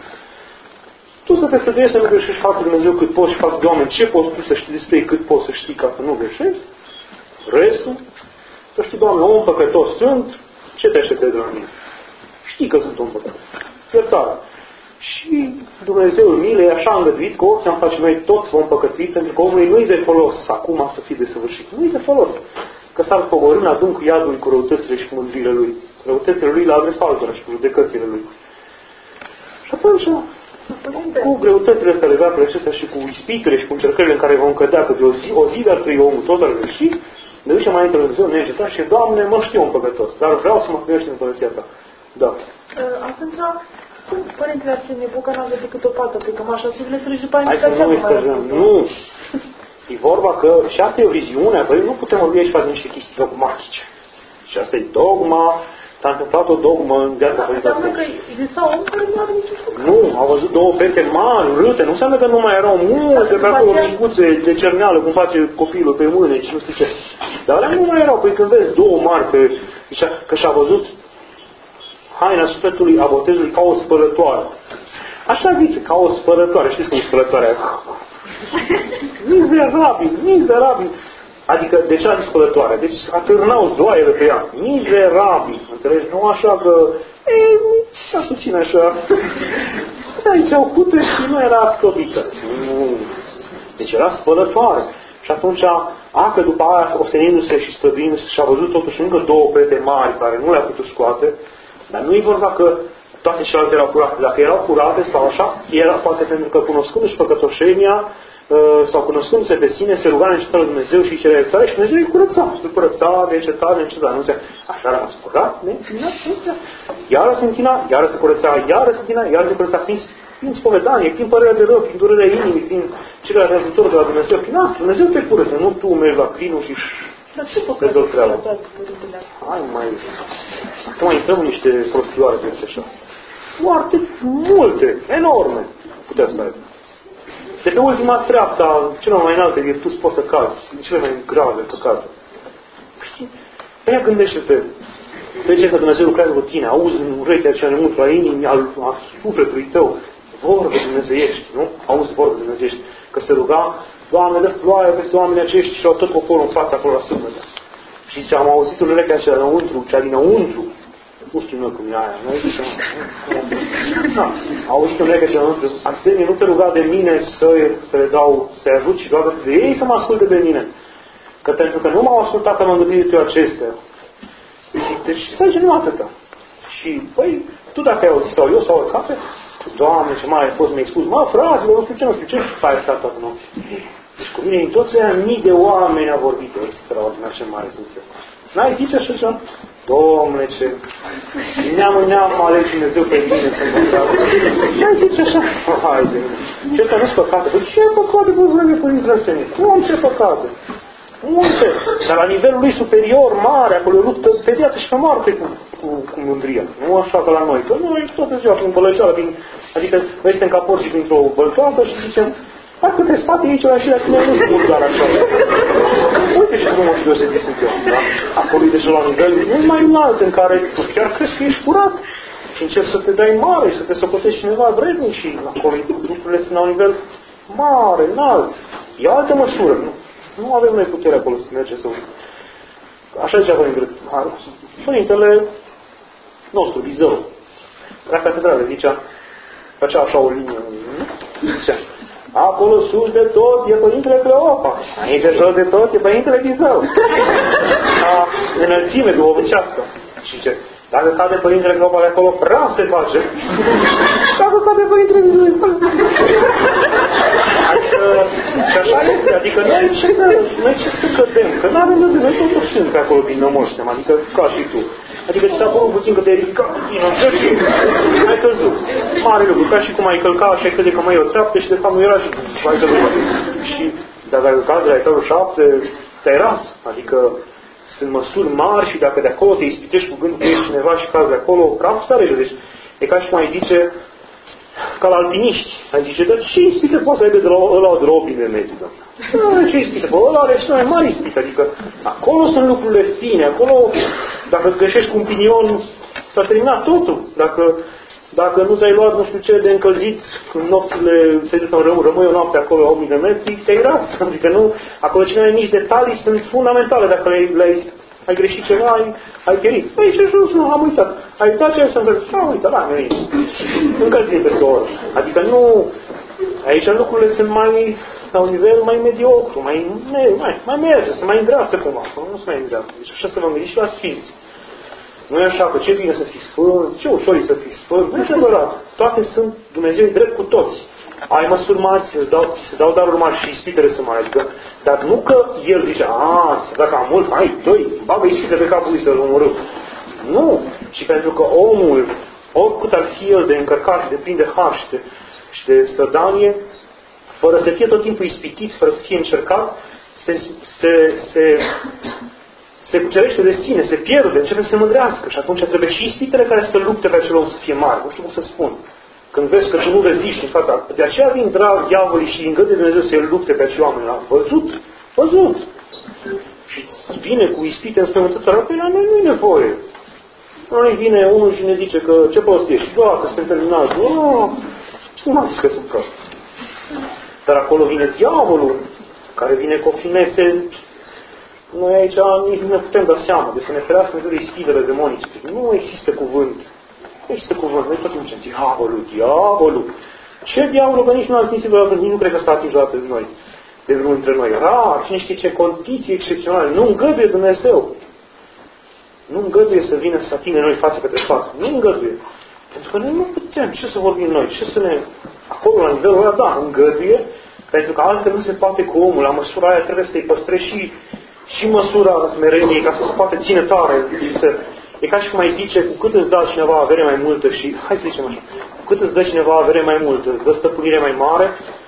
Tu să te străduiești să nu greșești față de Dumnezeu cât poți și față de oameni. Ce poți tu să știi despre ei cât poți să știi ca să nu greșești? Restul, să știi, Doamne, om păcătos sunt, ce te aștepte de la mine? Știi că sunt om păcătos. Iertare. Și Dumnezeul milei așa a îngăduit că orice am face noi toți vom păcătui, pentru că omului nu-i de folos acum să fie desăvârșit. Nu-i de folos. Că s-ar pogorî în adâncul iadului cu răutățile și cu mândrile lui. Răutățile lui la adresa altora și cu judecățile lui. Și atunci, cu greutățile astea legate acestea și cu ispitele și cu încercările în care vom cădea, că de o zi, o zi de-ar trăi omul tot ar greși, ne ducem mai într-o Dumnezeu neîncetat și Doamne, mă știu un păcătos, dar vreau să mă primești în Împărăția Ta. Da. Atunci, cum Părintele Arsenie Boca n-a avut decât o pată pe cămașa sufletului și după aia Hai să nu exagerăm. Nu. E vorba că, și asta e o viziune, băi, nu putem vorbi aici de niște chestii dogmatice. Și asta e dogma, s-a întâmplat o dogmă în viața Părintele Arsenie. Înseamnă că exista om care nu are niciun lucru. Nu, au văzut două pete mari, râte, nu înseamnă că nu mai erau multe pe acolo micuțe de cerneală, cum face copilul pe mâine și nu știu ce. Dar alea nu mai erau, păi când vezi două mari, că, că și-a văzut haina sufletului a botezului ca o spălătoare. Așa zice, ca o spălătoare. Știți cum e spălătoarea? Mizerabil, mizerabil. Adică, de ce a zis spălătoare? Deci atârnau zoaiele pe ea. Mizerabil. Înțelegi? Nu așa că... Ei, așa susține așa. Aici au cute și nu era sclopită. Nu. Deci era spălătoare. Și atunci, a, că după aia, ostenindu-se și străduindu-se, și-a văzut totuși încă două pete mari care nu le-a putut scoate. Dar nu e vorba că toate celelalte erau curate. Dacă erau curate sau așa, era poate pentru că cunoscându-și păcătoșenia sau cunoscându-se pe sine, se ruga neîncetat la Dumnezeu și îi cerea iertare și Dumnezeu îi curăța. Îl curăța, neîncetat, neîncetat. Nu se așa a rămas curat, neînținat, neînținat. Iară se înțina, iară se curăța, iară se înțina, iară se curăța prin, prin spovedanie, prin părerea de rău, prin durerea inimii, prin cele răzători de la Dumnezeu. Prin asta, Dumnezeu te curăță, nu tu mergi la crinul și dar ce păcate treaba? Hai mai... Acum intrăm în niște prostioare de așa. Foarte multe, enorme, putea să aibă. De pe ultima treapta, cele mai înalte virtuți poți să cazi, în cele mai grave păcate. Aia gândește-te. Trece că Dumnezeu lucrează cu tine, auzi în urechea cea nemult la inimii, al, al sufletului tău, vorbe dumnezeiești, nu? Auzi vorbe dumnezeiești. Că se ruga, Doamne, dă ploaie peste oamenii acești și au tot poporul în fața acolo la sâmbătă. Și zice, am auzit în urechea cea dinăuntru, cea dinăuntru. Nu știu noi cum e aia, nu zice, nu. Am auzit în urechea cea dinăuntru. Arsenie, nu te ruga de mine să, să le dau, să-i ajut și doar de ei să mă asculte de mine. Că pentru că nu m-au ascultat că m-am gândit eu acestea. Deci, să zice, nu atâta. Și, păi, tu dacă ai auzit sau eu sau oricate, Doamne, ce mare ai fost, mi-ai spus, mă, fraților, nu știu ce, nu știu ce, și ai stat toată noapte. Deci cu mine, în toți aia, mii de oameni a vorbit, extraordinar, ce mare sunt eu. N-ai zice așa ceva? Dom'le, ce... Neam în neam mă aleg Dumnezeu pe mine să mă fac. N-ai zice așa? Haide, ce ăsta nu-s păcate? Păi ce păcate, bă, vreme, Părinte Arsenie? Cum, ce păcate? Multe, dar la nivelul lui superior, mare, acolo luptă pe viață și pe moarte cu, cu, cu mândria. Nu așa ca la noi. Că noi toată ziua prin bălăceală, prin, adică noi suntem ca porci printr-o băltoată și zicem, parcă te spate aici la și la tine nu sunt murdar așa. Uite și cum o fi deosebit sunt eu. Da? Acolo e deja la nivel mult mai înalt în care tu chiar crezi că ești curat și încerci să te dai mare, să te socotești cineva vrednic și acolo lucrurile sunt la un nivel mare, înalt. E o altă măsură, nu? Nu avem noi putere acolo să mergem să... Așa zicea Părintele. Părintele nostru, Bizău, la catedrale, zicea, făcea așa o linie, zicea, acolo sus de tot e Părintele Cleopa, aici de jos de tot e Părintele Bizău. A înălțime duhovnicească. Și zice, dacă cade Părintele Cleopa de acolo, prea se face. Dacă cade Părintele Bizău. Adică, și așa este, adică noi ce să, noi ce să cădem, că n-avem de noi totuși sunt pe acolo din nămoștem, adică ca și tu. Adică ți s-a părut puțin că te-ai ridicat puțin în cer și ai căzut. Mare lucru, ca și cum ai călcat și ai crede că mai e o treaptă și de fapt nu era și ai căzut. Și dacă ai călcat de la etajul șapte, te-ai ras. Adică sunt măsuri mari și dacă de acolo te ispitești cu gândul că ești cineva și cazi de acolo, capul s-a rege. Deci e ca și cum ai zice, ca la alpiniști. Ai zice, dar ce ispite poate să aibă de la ăla de la opime medii, doamne? Ce ispite? Bă, ăla are și mai mari ispite. Adică acolo sunt lucrurile fine. Acolo, dacă greșești cu un pinion, s-a terminat totul. Dacă dacă nu ți-ai luat nu știu ce de încălzit în nopțile, se ducă în rămâi, rămâi o noapte acolo la opt mii de metri, te-ai ras. Adică nu, acolo cele mai mici detalii sunt fundamentale. Dacă le-ai, le-ai ai greșit ceva, ai, ai pierit. Aici jos, nu, am uitat. Ai uitat ce să încălzit? Am uitat, da, mi-a zis. Încălzit peste o oră. Adică nu, aici lucrurile sunt mai, la un nivel mai mediocru, mai, mai, mai merge, se mai îndreaptă cumva. Nu se mai îndreaptă. Deci așa să vă gândiți și la sfinți. Nu e așa că ce bine să fii sfânt, ce ușor e să fii sfânt. Nu e adevărat. Toate sunt Dumnezeu drept cu toți. Ai măsuri mari, ți se dau, ți se dau daruri mari și ispitele sunt mari. Adică, dar nu că el zice, a, să dacă am mult, hai, doi, bagă ispite pe capul lui să-l omorâm. Nu. Și pentru că omul, oricât ar fi el de încărcat și de plin de har și de, și de strădanie, fără să fie tot timpul ispitit, fără să fie încercat, se, se, se, se cucerește de sine, se pierde, începe să se mândrească. Și atunci trebuie și ispitele care să lupte pe acel om să fie mari. Nu știu cum să spun. Când vezi că tu nu reziști în fața... De aceea vin drag diavolii și îngăduie Dumnezeu să-i lupte pe acei oameni. Am văzut? Văzut! Și vine cu ispite înspăimântătoare, pe la noi nu e nevoie. Noi vine unul și ne zice că ce prost ești? Doar că suntem terminați. Oh, și nu m-am zis că sunt prost. Dar acolo vine diavolul, care vine cu o finețe. Noi aici nici nu ne putem da seama. De să ne ferească Dumnezeu de ispitele demonice. Nu există cuvânt. Nu există cuvânt. Noi tot timpul zicem, diavolul, diavolul. Ce diavolul? Că nici nu am simțit vreodată, nici nu cred că s-a atins vreodată de noi. De vreunul dintre noi. Rar, cine știe ce condiții excepționale. Nu îngăduie Dumnezeu. Nu îngăduie să vină să atingă noi față către față. Nu îngăduie. Pentru că noi nu putem. Ce să vorbim noi? Ce să ne... Acolo, la nivelul ăla, da, îngăduie. Pentru că altfel nu se poate cu omul. La măsura aia trebuie să-i păstrezi și, și măsura smereniei ca să se poate ține tare. Să... E ca și cum ai zice, cu cât îți dă cineva avere mai multă și... Hai să zicem așa. Cu cât îți dă cineva avere mai multă, îți dă stăpânire mai mare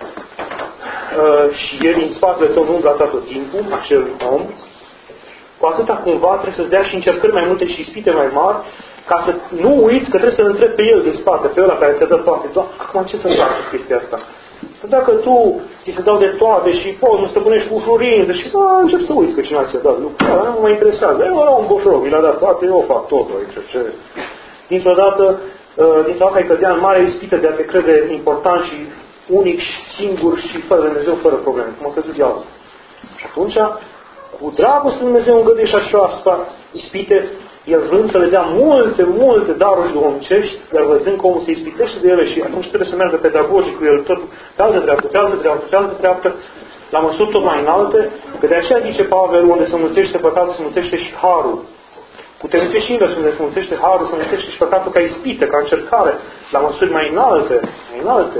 uh, și el în spatele tău nu umbla tot timpul, acel om, cu atâta cumva trebuie să-ți dea și încercări mai multe și ispite mai mari, ca să nu uiți că trebuie să-l întrebi pe el din spate, pe ăla care ți-a dă toate. Doar, acum ce să fac cu chestia asta? Dacă tu ți se dau de toate și poți, nu stăpânești cu ușurință și da, încep să uiți că cineva ți-a dat lucruri, da, nu mă interesează. Eu era un boșoc, mi l-a dat toate, eu fac totul aici. Ce? Dintr-o dată, dintr-o dată ai cădea în mare ispită de a te crede important și unic și singur și fără Dumnezeu, fără probleme, cum a crezut diavolul. Și atunci, cu dragoste Dumnezeu îngăduie și așa asta, ispite, el vrând să le dea multe, multe daruri duhovnicești, dar văzând că omul se ispitește de ele și atunci trebuie să meargă pedagogic cu el tot pe altă dreaptă, pe altă dreaptă, pe altă dreaptă, la măsuri tot mai înalte, că de aceea zice Pavel, unde se mulțește păcatul, se mulțește și harul. Putem zice și invers, unde se mulțește harul, se mulțește și păcatul ca ispită, ca încercare, la măsuri mai înalte, mai înalte.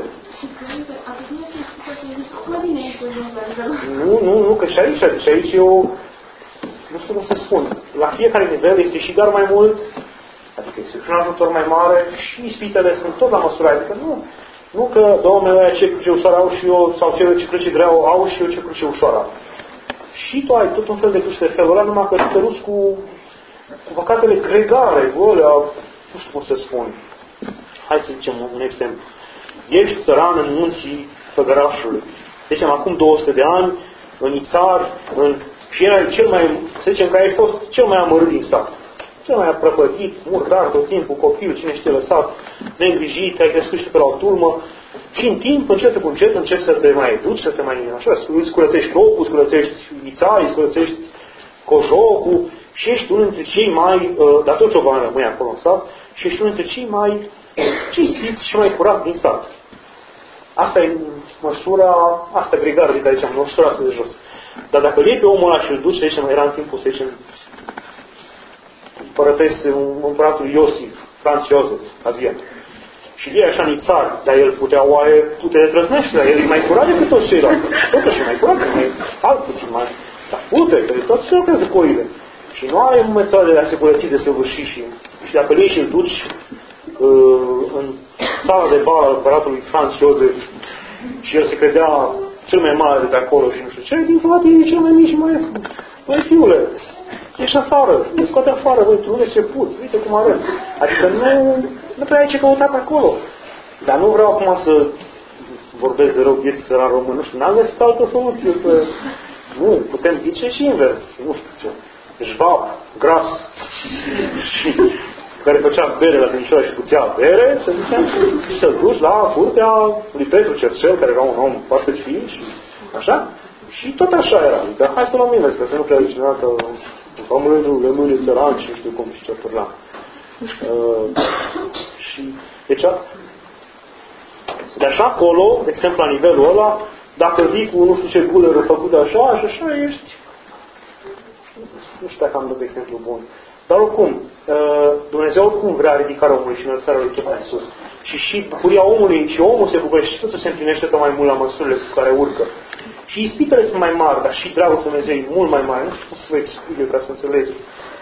Nu, nu, nu, că și aici, deci aici e o... Nu știu cum să spun. La fiecare nivel este și dar mai mult, adică este și un ajutor mai mare și ispitele sunt tot la măsura. Adică nu, nu că, Doamne, ce cruce ușoară au și eu, sau ce, ce cruce greu au și eu ce cruce ușoară. Și tu ai tot un fel de cruce de felul ăla, numai că te ruți cu, cu păcatele gregare, alea, nu știu cum să spun. Hai să zicem un exemplu. Ești țăran în munții Făgărașului. Deci acum două sute de ani, în Ițari, în și era cel mai, să zicem că ai fost cel mai amărât din sat. Cel mai aprăpătit, murdar tot timpul, copil, cine știe lăsat, neîngrijit, ai crescut și pe la o turmă. Și în timp, încet cu încet, începi să te mai educi, să te mai, așa, îți curățești locul, îți curățești Ițai, îți curățești Cojocul și ești unul dintre cei mai, dar tot cioban rămâi acolo în sat, și ești unul dintre cei mai cinstiți și mai curați din sat. Asta e măsura, asta gregară, de care ziceam, măsura asta de jos. Dar dacă îl iei pe omul ăla și îl duci, să zicem, era în timpul, să zicem, împărătese împăratul Iosif, Franz Iosef, Aviat. Și îl iei așa în țară, dar el putea, oaie, tu te retrăznești, dar el e mai curat decât toți ceilalți. Totuși e mai curat, mai alt puțin, mai... Dar pute, că toți se lucrează cu oile. Și nu are metode de a se curăți, de săvârși și... Și dacă îl iei și îl duci uh, în sala de bal al împăratului Franz Iosef și el se credea cel mai mare de acolo și nu știu ce, din fapt e cel mai mic și mai ieftin. Băi, fiule, ești afară, te scoate afară, băi, tu unde ce puți, uite cum arăt. Adică nu, nu prea ai ce căuta pe acolo. Dar nu vreau acum să vorbesc de rău vieții țăran român, nu știu, n-am găsit altă soluție. Că... Nu, putem zice și invers, nu știu ce. Jvab, gras și care făcea bere la Timișoara și puțea bere, să zicem, și să-l duci la curtea lui Petru Cercel, care era un om foarte fiin și așa. Și tot așa era. Dar hai să luăm invers, că să nu prea zice niciodată pământul, lămâne, țăran și nu știu cum și ce părla. Uh, și, deci, de așa acolo, de exemplu, la nivelul ăla, dacă vii cu nu știu ce guleră făcută așa și așa, ești... Nu știu dacă am dat exemplu bun. Dar oricum, Dumnezeu oricum vrea ridicarea omului și înălțarea lui tot mai sus. Și și bucuria omului, și omul se bucură și totul se împlinește tot mai mult la măsurile cu care urcă. Și ispitele sunt mai mari, dar și dragul Dumnezeu e mult mai mare. Nu știu cum să vă explic eu ca să înțelegeți.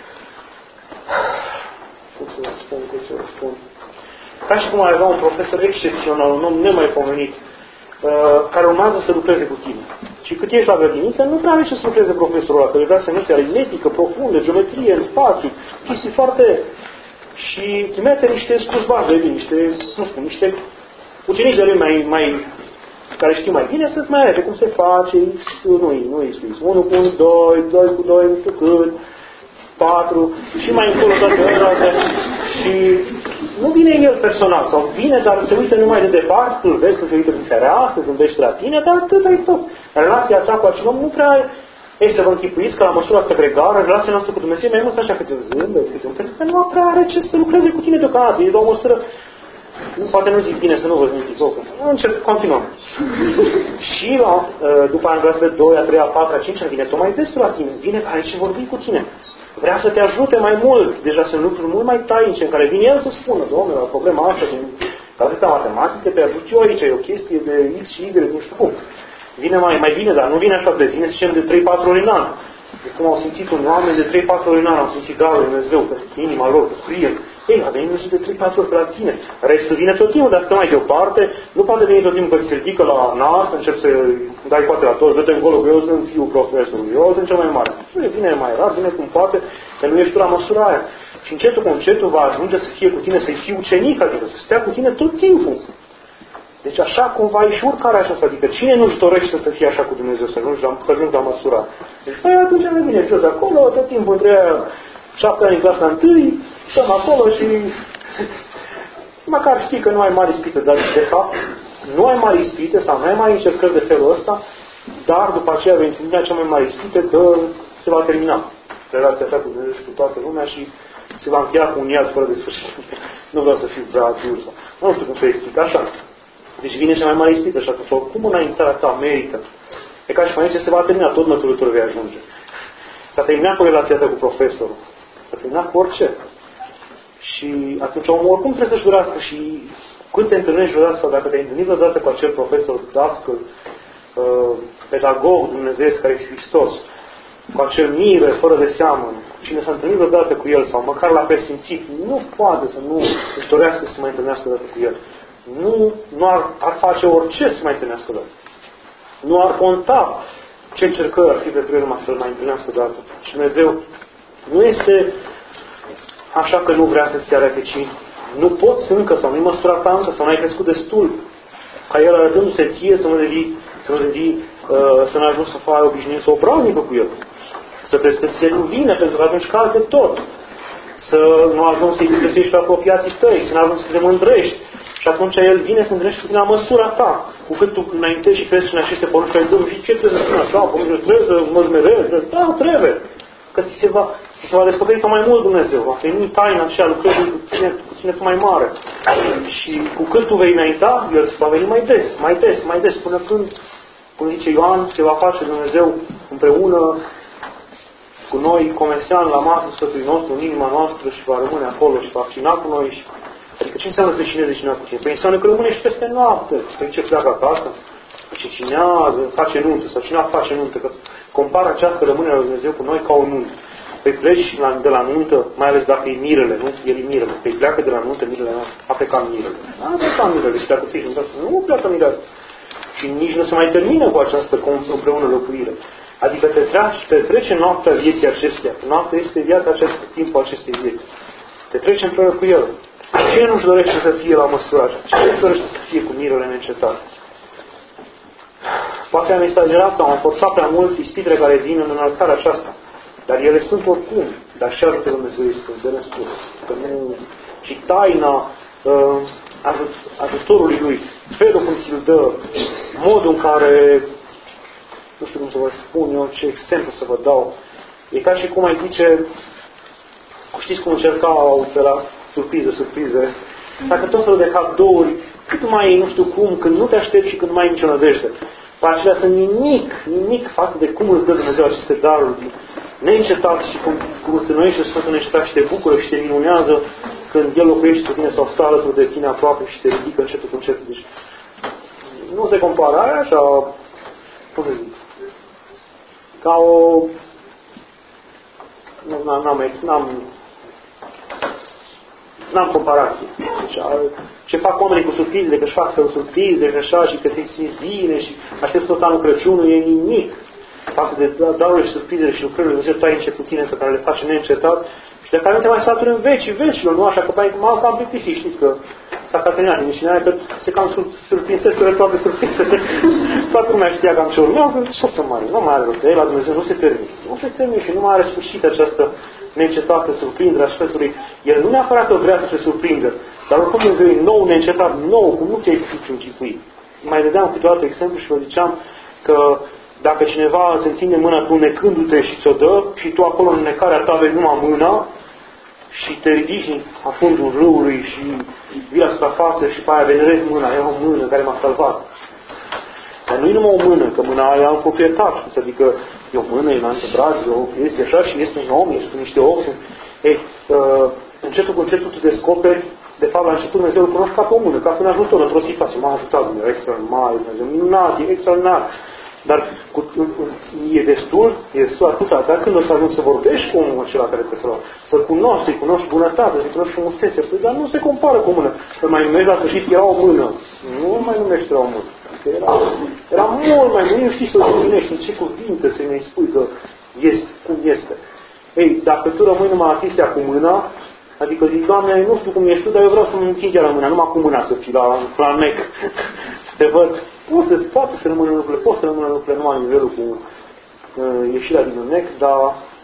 Cum să vă spun, cum să vă spun. Ca și cum ar avea un profesor excepțional, un om nemaipomenit, care urmează să lucreze cu tine. Și cât ești la grădiniță, nu prea are ce să lucreze profesorul ăla, că le vrea să învețe aritmetică profundă, geometrie, în spațiu, chestii foarte... Și trimite niște scuzbași de niște, nu știu, niște ucenici de lui mai, mai, care știu mai bine să-ți mai arate cum se face, nu-i, nu-i scris, unu cu unu, doi, doi cu doi, nu știu cât, patru, și mai încolo toate ălate. Și nu vine el personal, sau vine, dar se uită numai de departe, îl vezi că se uită din fereastră, zâmbește la tine, dar atât ai tot. Relația aceea cu acel om nu prea ei să vă închipuiți că la măsura asta gregară, relația noastră cu Dumnezeu mai mult așa câte zâmbă, câte un pentru că nu prea are ce să lucreze cu tine deocamdată. E la o măsură, poate nu zic bine să nu vă zmitiți ochă. Încep, continuăm. Și la, după aia în de doi, a treia, a patra, a cincea, vine tot mai des la tine. Vine care și vorbi cu tine. Vrea să te ajute mai mult. Deja sunt lucruri mult mai tainice în care vine el să spună, Doamne, la problema asta, din atâta matematică, te ajut eu aici, e o chestie de X și Y, nu știu cum. Vine mai, mai bine, dar nu vine așa de zine, zicem de trei patru ori în an. De cum au simțit unii oameni de trei patru ori în an, au simțit darul Lui Dumnezeu, pe inima lor, cu frier. Ei, a venit Dumnezeu de trei patru ori pe la tine. Restul vine tot timpul, dar stă mai deoparte, nu poate veni tot timpul că se ridică la nas, încep să dai poate la toți, dă-te încolo că eu sunt fiul profesorului, eu sunt cel mai mare. Nu, vine mai rar, vine cum poate, că nu ești tu la măsura aia. Și încetul cu încetul va ajunge să fie cu tine, să-i fii ucenic, adică să stea cu tine tot timpul. Deci așa cumva e și urcarea aceasta, adică cine nu-și dorește să fie așa cu Dumnezeu, să ajungi la, să ajungi la măsura. Deci, păi atunci nu vine jos de acolo, tot timpul între aia șapte ani în clasa întâi, stăm acolo și măcar știi că nu ai mari ispite, dar de fapt nu ai mari ispite sau nu ai mari încercări de felul ăsta, dar după aceea vei întâlni cea mai mare ispite că se va termina relația ta cu Dumnezeu și cu toată lumea și se va încheia cu un iad fără de sfârșit. Nu vreau să fiu prea dur sau... Nu știu cum să explic așa. Deci vine cea mai mare ispită, așa că cum înaintarea ta merită. E ca și mai aici se va termina, tot măturător vei ajunge. S-a terminat cu relația ta cu profesorul. S-a terminat cu orice. Și atunci omul oricum trebuie să-și durească și când te întâlnești vreodată sau dacă te-ai întâlnit vreodată cu acel profesor, dascăl, uh, pedagog dumnezeiesc care e Hristos, cu acel mire, fără de seamă, cine s-a întâlnit vreodată cu el sau măcar l-a presimțit, nu poate să nu își dorească să se mai întâlnească odată cu el. Nu, nu ar, ar face orice să mai întâlnească odată. Nu ar conta ce încercări ar fi pentru el numai să-l mai întâlnească odată. Și Dumnezeu nu este așa că nu vrea să-ți arate, ci nu poți încă, sau nu-i măsura ta încă, sau n-ai crescut destul, ca el arătându-se ție să nu devii, să nu devii, uh, să nu ajungi să faci obișnuit, să o pravnică cu el. Să crezi că ți se cuvine, pentru că atunci calcă tot. Să nu ajungi să-i disprețuiești pe apropiații tăi, să nu ajungi să te mândrești. Și atunci el vine să întâlnești cu tine la măsura ta. Cu cât tu înaintezi și crezi în aceste porunci care Domnul, și ce trebuie să spun așa, porunci trebuie să mă zmerezi, da, trebuie. Că ți se va, ți se va descoperi tot mai mult Dumnezeu. Va veni taina aceea, lucrării cu tine, cu tine tot mai mare. Și cu cât tu vei înainta, el va veni mai des, mai des, mai des, până când, cum zice Ioan, se va face Dumnezeu împreună cu noi, comesian la masă Sfântului nostru, în inima noastră și va rămâne acolo și va cina cu noi. Și... Adică ce înseamnă să cineze cina cu tine? Păi înseamnă că rămâne și peste noapte. Păi ce pleacă acasă? Ce cinează, face nuntă sau cine face nuntă? Că compară această rămânere lui Dumnezeu cu noi ca o nuntă. Păi pleci la, de la nuntă, mai ales dacă e mirele, nu? El e mirele. Păi pleacă de la nuntă, mirele a plecat mirele. A plecat mirele și pleacă fiic, nu pleacă mirele. Și nici nu se mai termină cu această împreună locuire. Adică te, treci, te trece noaptea vieții acesteia. Noaptea este viața acestui, timpul acestei vieți. Te trece împreună cu el. Cine nu-și dorește să fie la măsura aceea? Cine nu-și dorește să fie cu mirele neîncetate? Poate am exagerat sau am forțat prea mult ispitele care vin în înălțarea aceasta. Dar ele sunt oricum. Dar și ajută Dumnezeu este de nespus. Că nu... Și taina uh, ajut, ajutorului Lui, felul cum ți-l dă, modul în care, nu știu cum să vă spun eu, ce exemplu să vă dau. E ca și cum ai zice, știți cum încercau de la surprize, surprize, dacă tot felul de cadouri, cât mai, nu știu cum, când nu te aștepți și când nu mai ai nicio nădejde. Pe acelea sunt nimic, nimic față de cum îți dă Dumnezeu aceste daruri neîncetat și cum, cum îți înnoiește Sfântul neîncetat și te bucură și te minunează când El locuiește cu tine sau stă alături de tine aproape și te ridică încetul cu încetul. Deci nu se compară, aia așa, cum să zic, ca o... Nu, n-am, n-am, n-am comparație. Deci, ce fac oamenii cu surprizele, că își fac să surprize și așa, și că te simți bine și aștepți tot anul Crăciunul, e nimic. Față de darurile și surprizele și lucrările Dumnezeu tainice cu tine pe care le face neîncetat și de care nu te mai saturi în vecii vecilor, nu așa, că mai m-am cam plictisit, știți că s-a catenat în mișinarea, că se cam surprinsesc pe toate surprizele. Toată lumea știa cam ce urmează, ce să mai, nu mai are rost, la Dumnezeu nu se termină. Nu se termină și nu mai are sfârșit această neîncetată surprindere a Sfântului. El nu neapărat că vrea să se surprindă, dar oricum Dumnezeu e nou, neîncetat, nou, cum nu ți-ai fi închipui. Mai vedeam câteodată exemplu și vă ziceam că dacă cineva îți întinde mâna tu necându-te și ți-o dă și tu acolo în necarea ta vezi numai mâna și te ridici în fundul râului și vii la suprafață și pe aia venerezi mâna, e o mână care m-a salvat. Dar nu e numai o mână, că mâna aia am proprietate, adică e o mână, e în antebraț, e o chestie așa și este un om, este niște ochi. Ei, uh, încetul cu încetul tu descoperi, de fapt la început Dumnezeu îl cunoști ca pe o mână, ca pe un ajutor într-o situație. M-a ajutat Dumnezeu, extraordinar, Dumnezeu, minunat, e extraordinar. Dar cu, e destul, e destul atâta, dar când o să ajungi să vorbești cu omul acela care te să să-l cunoști, să-i cunoști bunătate, să-i cunoști frumusețea, dar nu se compară cu o mână. Îl mai numești la sfârșit, era o mână. Nu mai numești era o mână. Era, era mult mai bun, nu știi să-l definești, în ce cuvinte să-i mai spui că este, cum este. Ei, dacă tu rămâi numai atistea cu mâna, adică zici, Doamne, nu știu cum ești tu, dar eu vreau să mă întinge la mâna, numai cu mâna să fii la, la nec, să te văd. Poți să, poate să rămână lucrurile, poți să rămână lucrurile numai la nivelul cu uh, ieșirea din nec, dar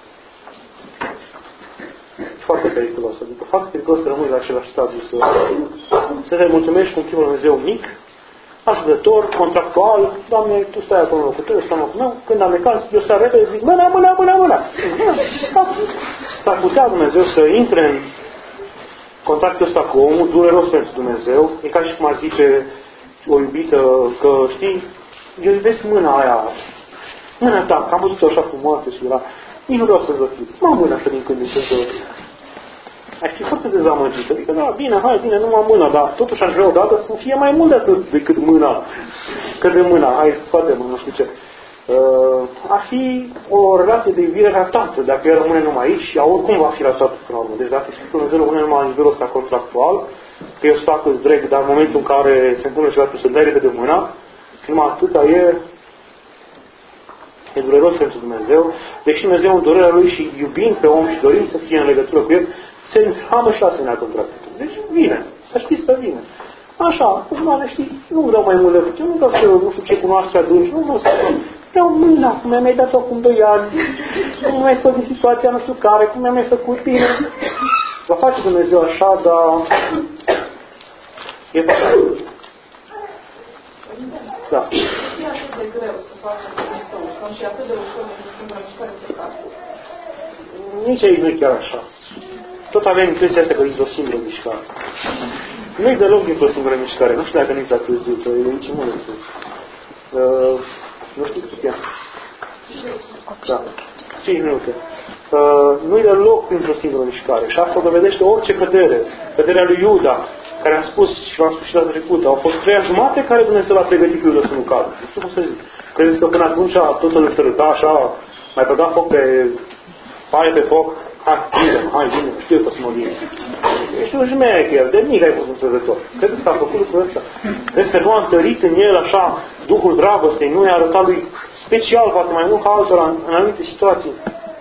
foarte periculos. Adică foarte periculos să rămâi la același stadiu, să, să te mulțumești cu un chipul Dumnezeu mic, ajutător, contractual, Doamne, Tu stai acolo în locul Tău, stai în locul meu, când am necaz, eu stai repede, zic, mâna, mâna, mâna, mâna. S-ar putea Dumnezeu să intre în contactul ăsta cu omul, dureros pentru Dumnezeu, e ca și cum ar zice o iubită, că știi, eu iubesc mâna aia, mâna ta, că am văzut-o așa frumoasă și era, nici nu vreau să vă fiu, mă mâna așa din când în când. Ai fi foarte dezamăgită, adică da, bine, hai, bine, numai mâna, dar totuși aș vrea odată să fie mai mult de atât decât mâna, că de mâna, hai, scoate mâna, nu știu ce. Uh, ar fi o relație de iubire ratată, dacă ea rămâne numai aici, și oricum va fi ratată până la urmă. Deci dacă Sfântul Dumnezeu rămâne numai la nivelul ăsta contractual, că eu stac îți dreg, dar în momentul în care se împune ceva, tu să dai repede mâna, și numai atâta e, e dureros pentru Dumnezeu. Deși Dumnezeu în durerea Lui și iubind pe om și dorim să fie în legătură cu El, se înhamă și asemenea contract. Deci vine, să știți că vine. Așa, Doamne, știi, nu dau mai mult decât eu, nu dau să nu știu ce cunoaște adânci, nu mă spun. Vreau mâna, cum mi-ai dat-o acum doi ani, cum mi-ai scos din situația nu știu care, cum mi-ai făcut bine. Va face Dumnezeu așa, dar e păcat. Da. Și atât de greu să facă Hristos, și atât de ușor să se mișcare pe casă. Nici aici nu e chiar așa. Tot avem impresia asta că e o singură mișcare. Nu-i deloc dintr-o singură mișcare. Nu știu dacă nici la târziu, că e nici mult despre. Uh, nu știu cât e. Da. cinci minute. Uh, nu-i deloc dintr-o singură mișcare. Și asta dovedește orice cădere. Căderea lui Iuda, care am spus și v-am spus și la trecută, au fost trei ani jumate care Dumnezeu l-a pregătit pe Iuda să nu cadă. Nu știu cum să zic. Credeți că până atunci tot îl tărâta așa, mai băga foc pe pare pe foc, hai, bine, hai, bine, știu că să mă vine. Ești un șmecher, de mic ai fost un săvător. Credeți că a făcut lucrul ăsta? Credeți că nu a întărit în el așa Duhul dragostei, nu i-a arătat lui special, poate mai mult ca altora, în, în anumite situații.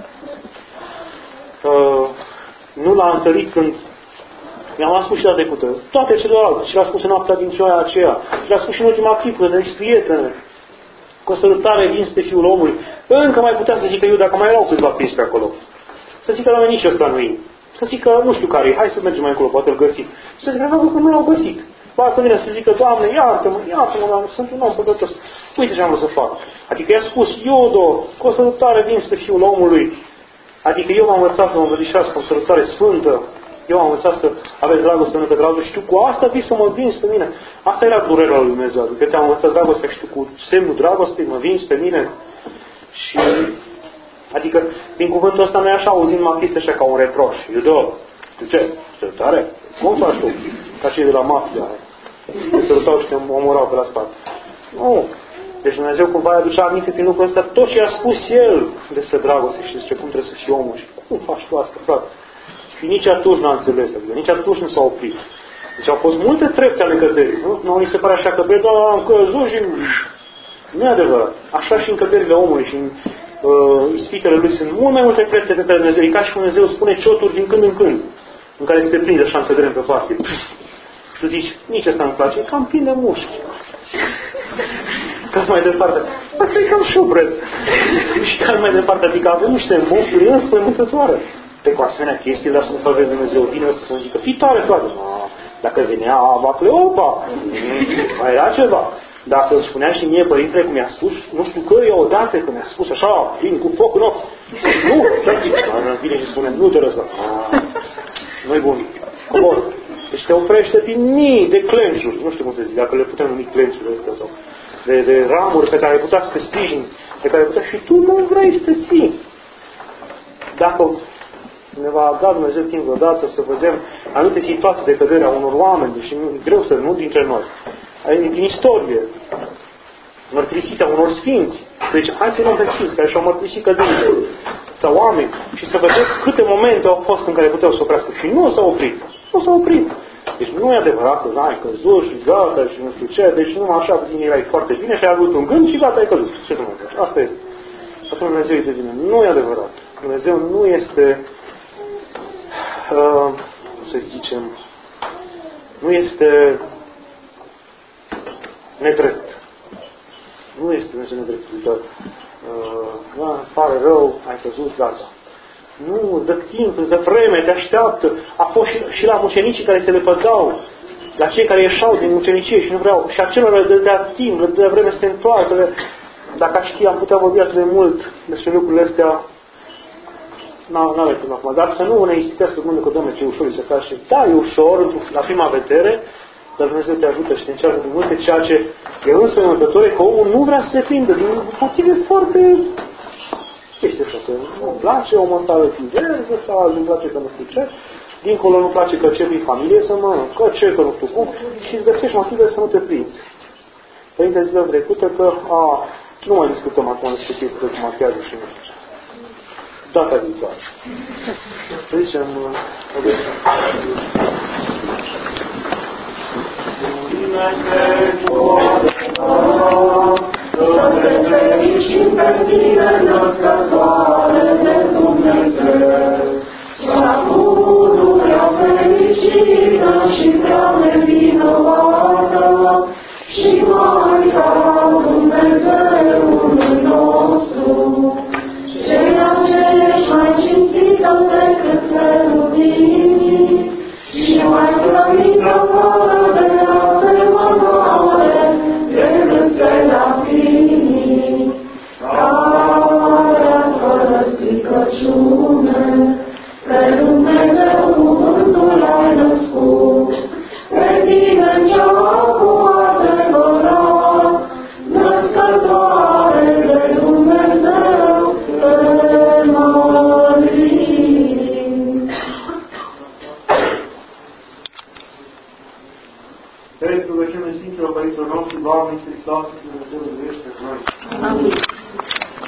Uh, nu l-a întărit când i-am spus și la trecută, toate celelalte, și l-a spus în noaptea din cioaia aceea, și l-a spus și în ultima clipă, de prietene, cu o sărutare vins pe Fiul omului. Încă mai putea să zică eu dacă mai erau câțiva pieși pe acolo. Să zică, Doamne, nici ăsta nu e. Să zică, nu știu care e, hai să mergem mai încolo, poate îl găsim. Să zică, că nu l-au găsit. Basta vine să zică, Doamne, iartă-mă, iartă-mă, Doamne, sunt un om păcătos. Uite ce am vrut să fac. Adică i-a spus, Iodo, cu o sărutare vin spre Fiul omului. Adică eu m-am învățat să mă învălișească cu o sărutare sfântă. Eu am învățat să aveți dragoste încă dragoste și tu cu asta vii să mă vinzi pe mine. Asta era durerea lui Dumnezeu. Adică te-am învățat dragostea și tu cu semnul dragostei mă vinzi pe mine. Și, adică, din cuvântul ăsta noi așa auzim mai chestia așa ca un reproș. Iudo, tu ce? Sărutare? Cum faci tu? Ca și de la mafia. Te sărutau și te omorau pe la spate. Nu. Deci Dumnezeu cumva aducea aminte prin lucrul ăsta tot ce a spus El despre dragoste și despre cum trebuie să fii omul. Și cum faci tu asta, frate? Și nici atunci n-a înțeles, adică nici atunci nu s-a oprit. Deci au fost multe trepte ale căderii, nu? Nu îi se pare așa că, bă, da, am căzut și... Nu e adevărat. Așa și în căderile omului și în uh, ispitele lui sunt mult mai multe trepte pe care Dumnezeu, e ca și Dumnezeu spune cioturi din când în când, în care se te prinde așa în cădere pe parte. Și tu zici, nici asta nu-mi place, e cam plin de mușchi. Ca mai departe. Asta e cam șubret. Și ca mai departe, adică avem niște mofturi înspăimântătoare. Pe cu asemenea chestii, dar să nu salvezi Dumnezeu, vine ăsta să-mi zică, fii tare, frate. Dacă venea Ava Cleopa, mai era ceva. Dacă îmi spunea și mie, părintele, cum mi-a spus, nu știu că eu odată când mi-a spus așa, vin cu foc în ochi. Nu, dar vine și spune, nu te lăsa. Nu-i bun. Comod. Deci te oprește din mii de clenșuri, nu știu cum să zic, dacă le putem numi clenșuri astea sau de, de ramuri pe care ai putea să te sprijini, pe care ai putea și tu nu vrei să te ții. Dacă ne va da Dumnezeu timp vreodată să vedem anumite situații de cădere a unor oameni, deși nu e greu să nu dintre noi, din istorie, mărturisită a unor sfinți, deci hai să luăm pe sfinți care și-au mărturisit căderile, sau oameni, și să vedeți câte momente au fost în care puteau să oprească. Și nu s-au oprit. Nu s-au oprit. Deci nu e adevărat că ai căzut și gata și nu știu ce, deci numai așa puțin erai foarte bine și ai avut un gând și gata, ai căzut. Ce să mai faci? Asta este. Atunci Dumnezeu e de vină. Nu e adevărat. Dumnezeu nu este, uh, să zicem, nu este nedrept. Nu este Dumnezeu nedrept. Uh, da, îmi pare rău, ai căzut, gata. Nu, îți dă timp, îți dă vreme, te așteaptă. A fost și, și la mucenicii care se lepădau, la cei care ieșau din mucenicie și nu vreau. Și acelora le dădea timp, le dădea vreme să se întoarcă. Dacă aș ști, am putea vorbi atât de mult despre lucrurile astea. Nu avem timp acum. Dar să nu ne ispitească gândul că, Doamne, ce ușor îi se face. Da, e ușor, la prima vedere, dar Dumnezeu te ajută și te încearcă de multe, ceea ce e însă înmătătoare că omul nu vrea să se prindă din motive foarte... Este așa, nu place, omul ăsta are diverse, ăsta nu place că nu știu ce, dincolo nu place că ce-i familie să mănânc, că ce, că nu știu cum, și îți găsești motive să nu te prinzi. Părinte, zilele trecute că, a, nu mai discutăm acum despre chestii de cumatează și nu știu ce. Data viitoare. Să zicem, și pe tine născătoare de Dumnezeu, cea pururea fericită și prea nevinovată, și Maica Dumnezeului nostru, ceea ce ești mai cinstită decât ferumii, și mai grăbită fără de asemănare decât stela fiinii, care fără stricăciune, pe numele cuvântul ai născut, pe tine cea cu adevărat, născătoare de Dumnezeu, te mărim. Pentru rugăciune Sfinților Părinților noștri, Doamne, Hristos, Dumnezeu, iubește pe noi. Amin.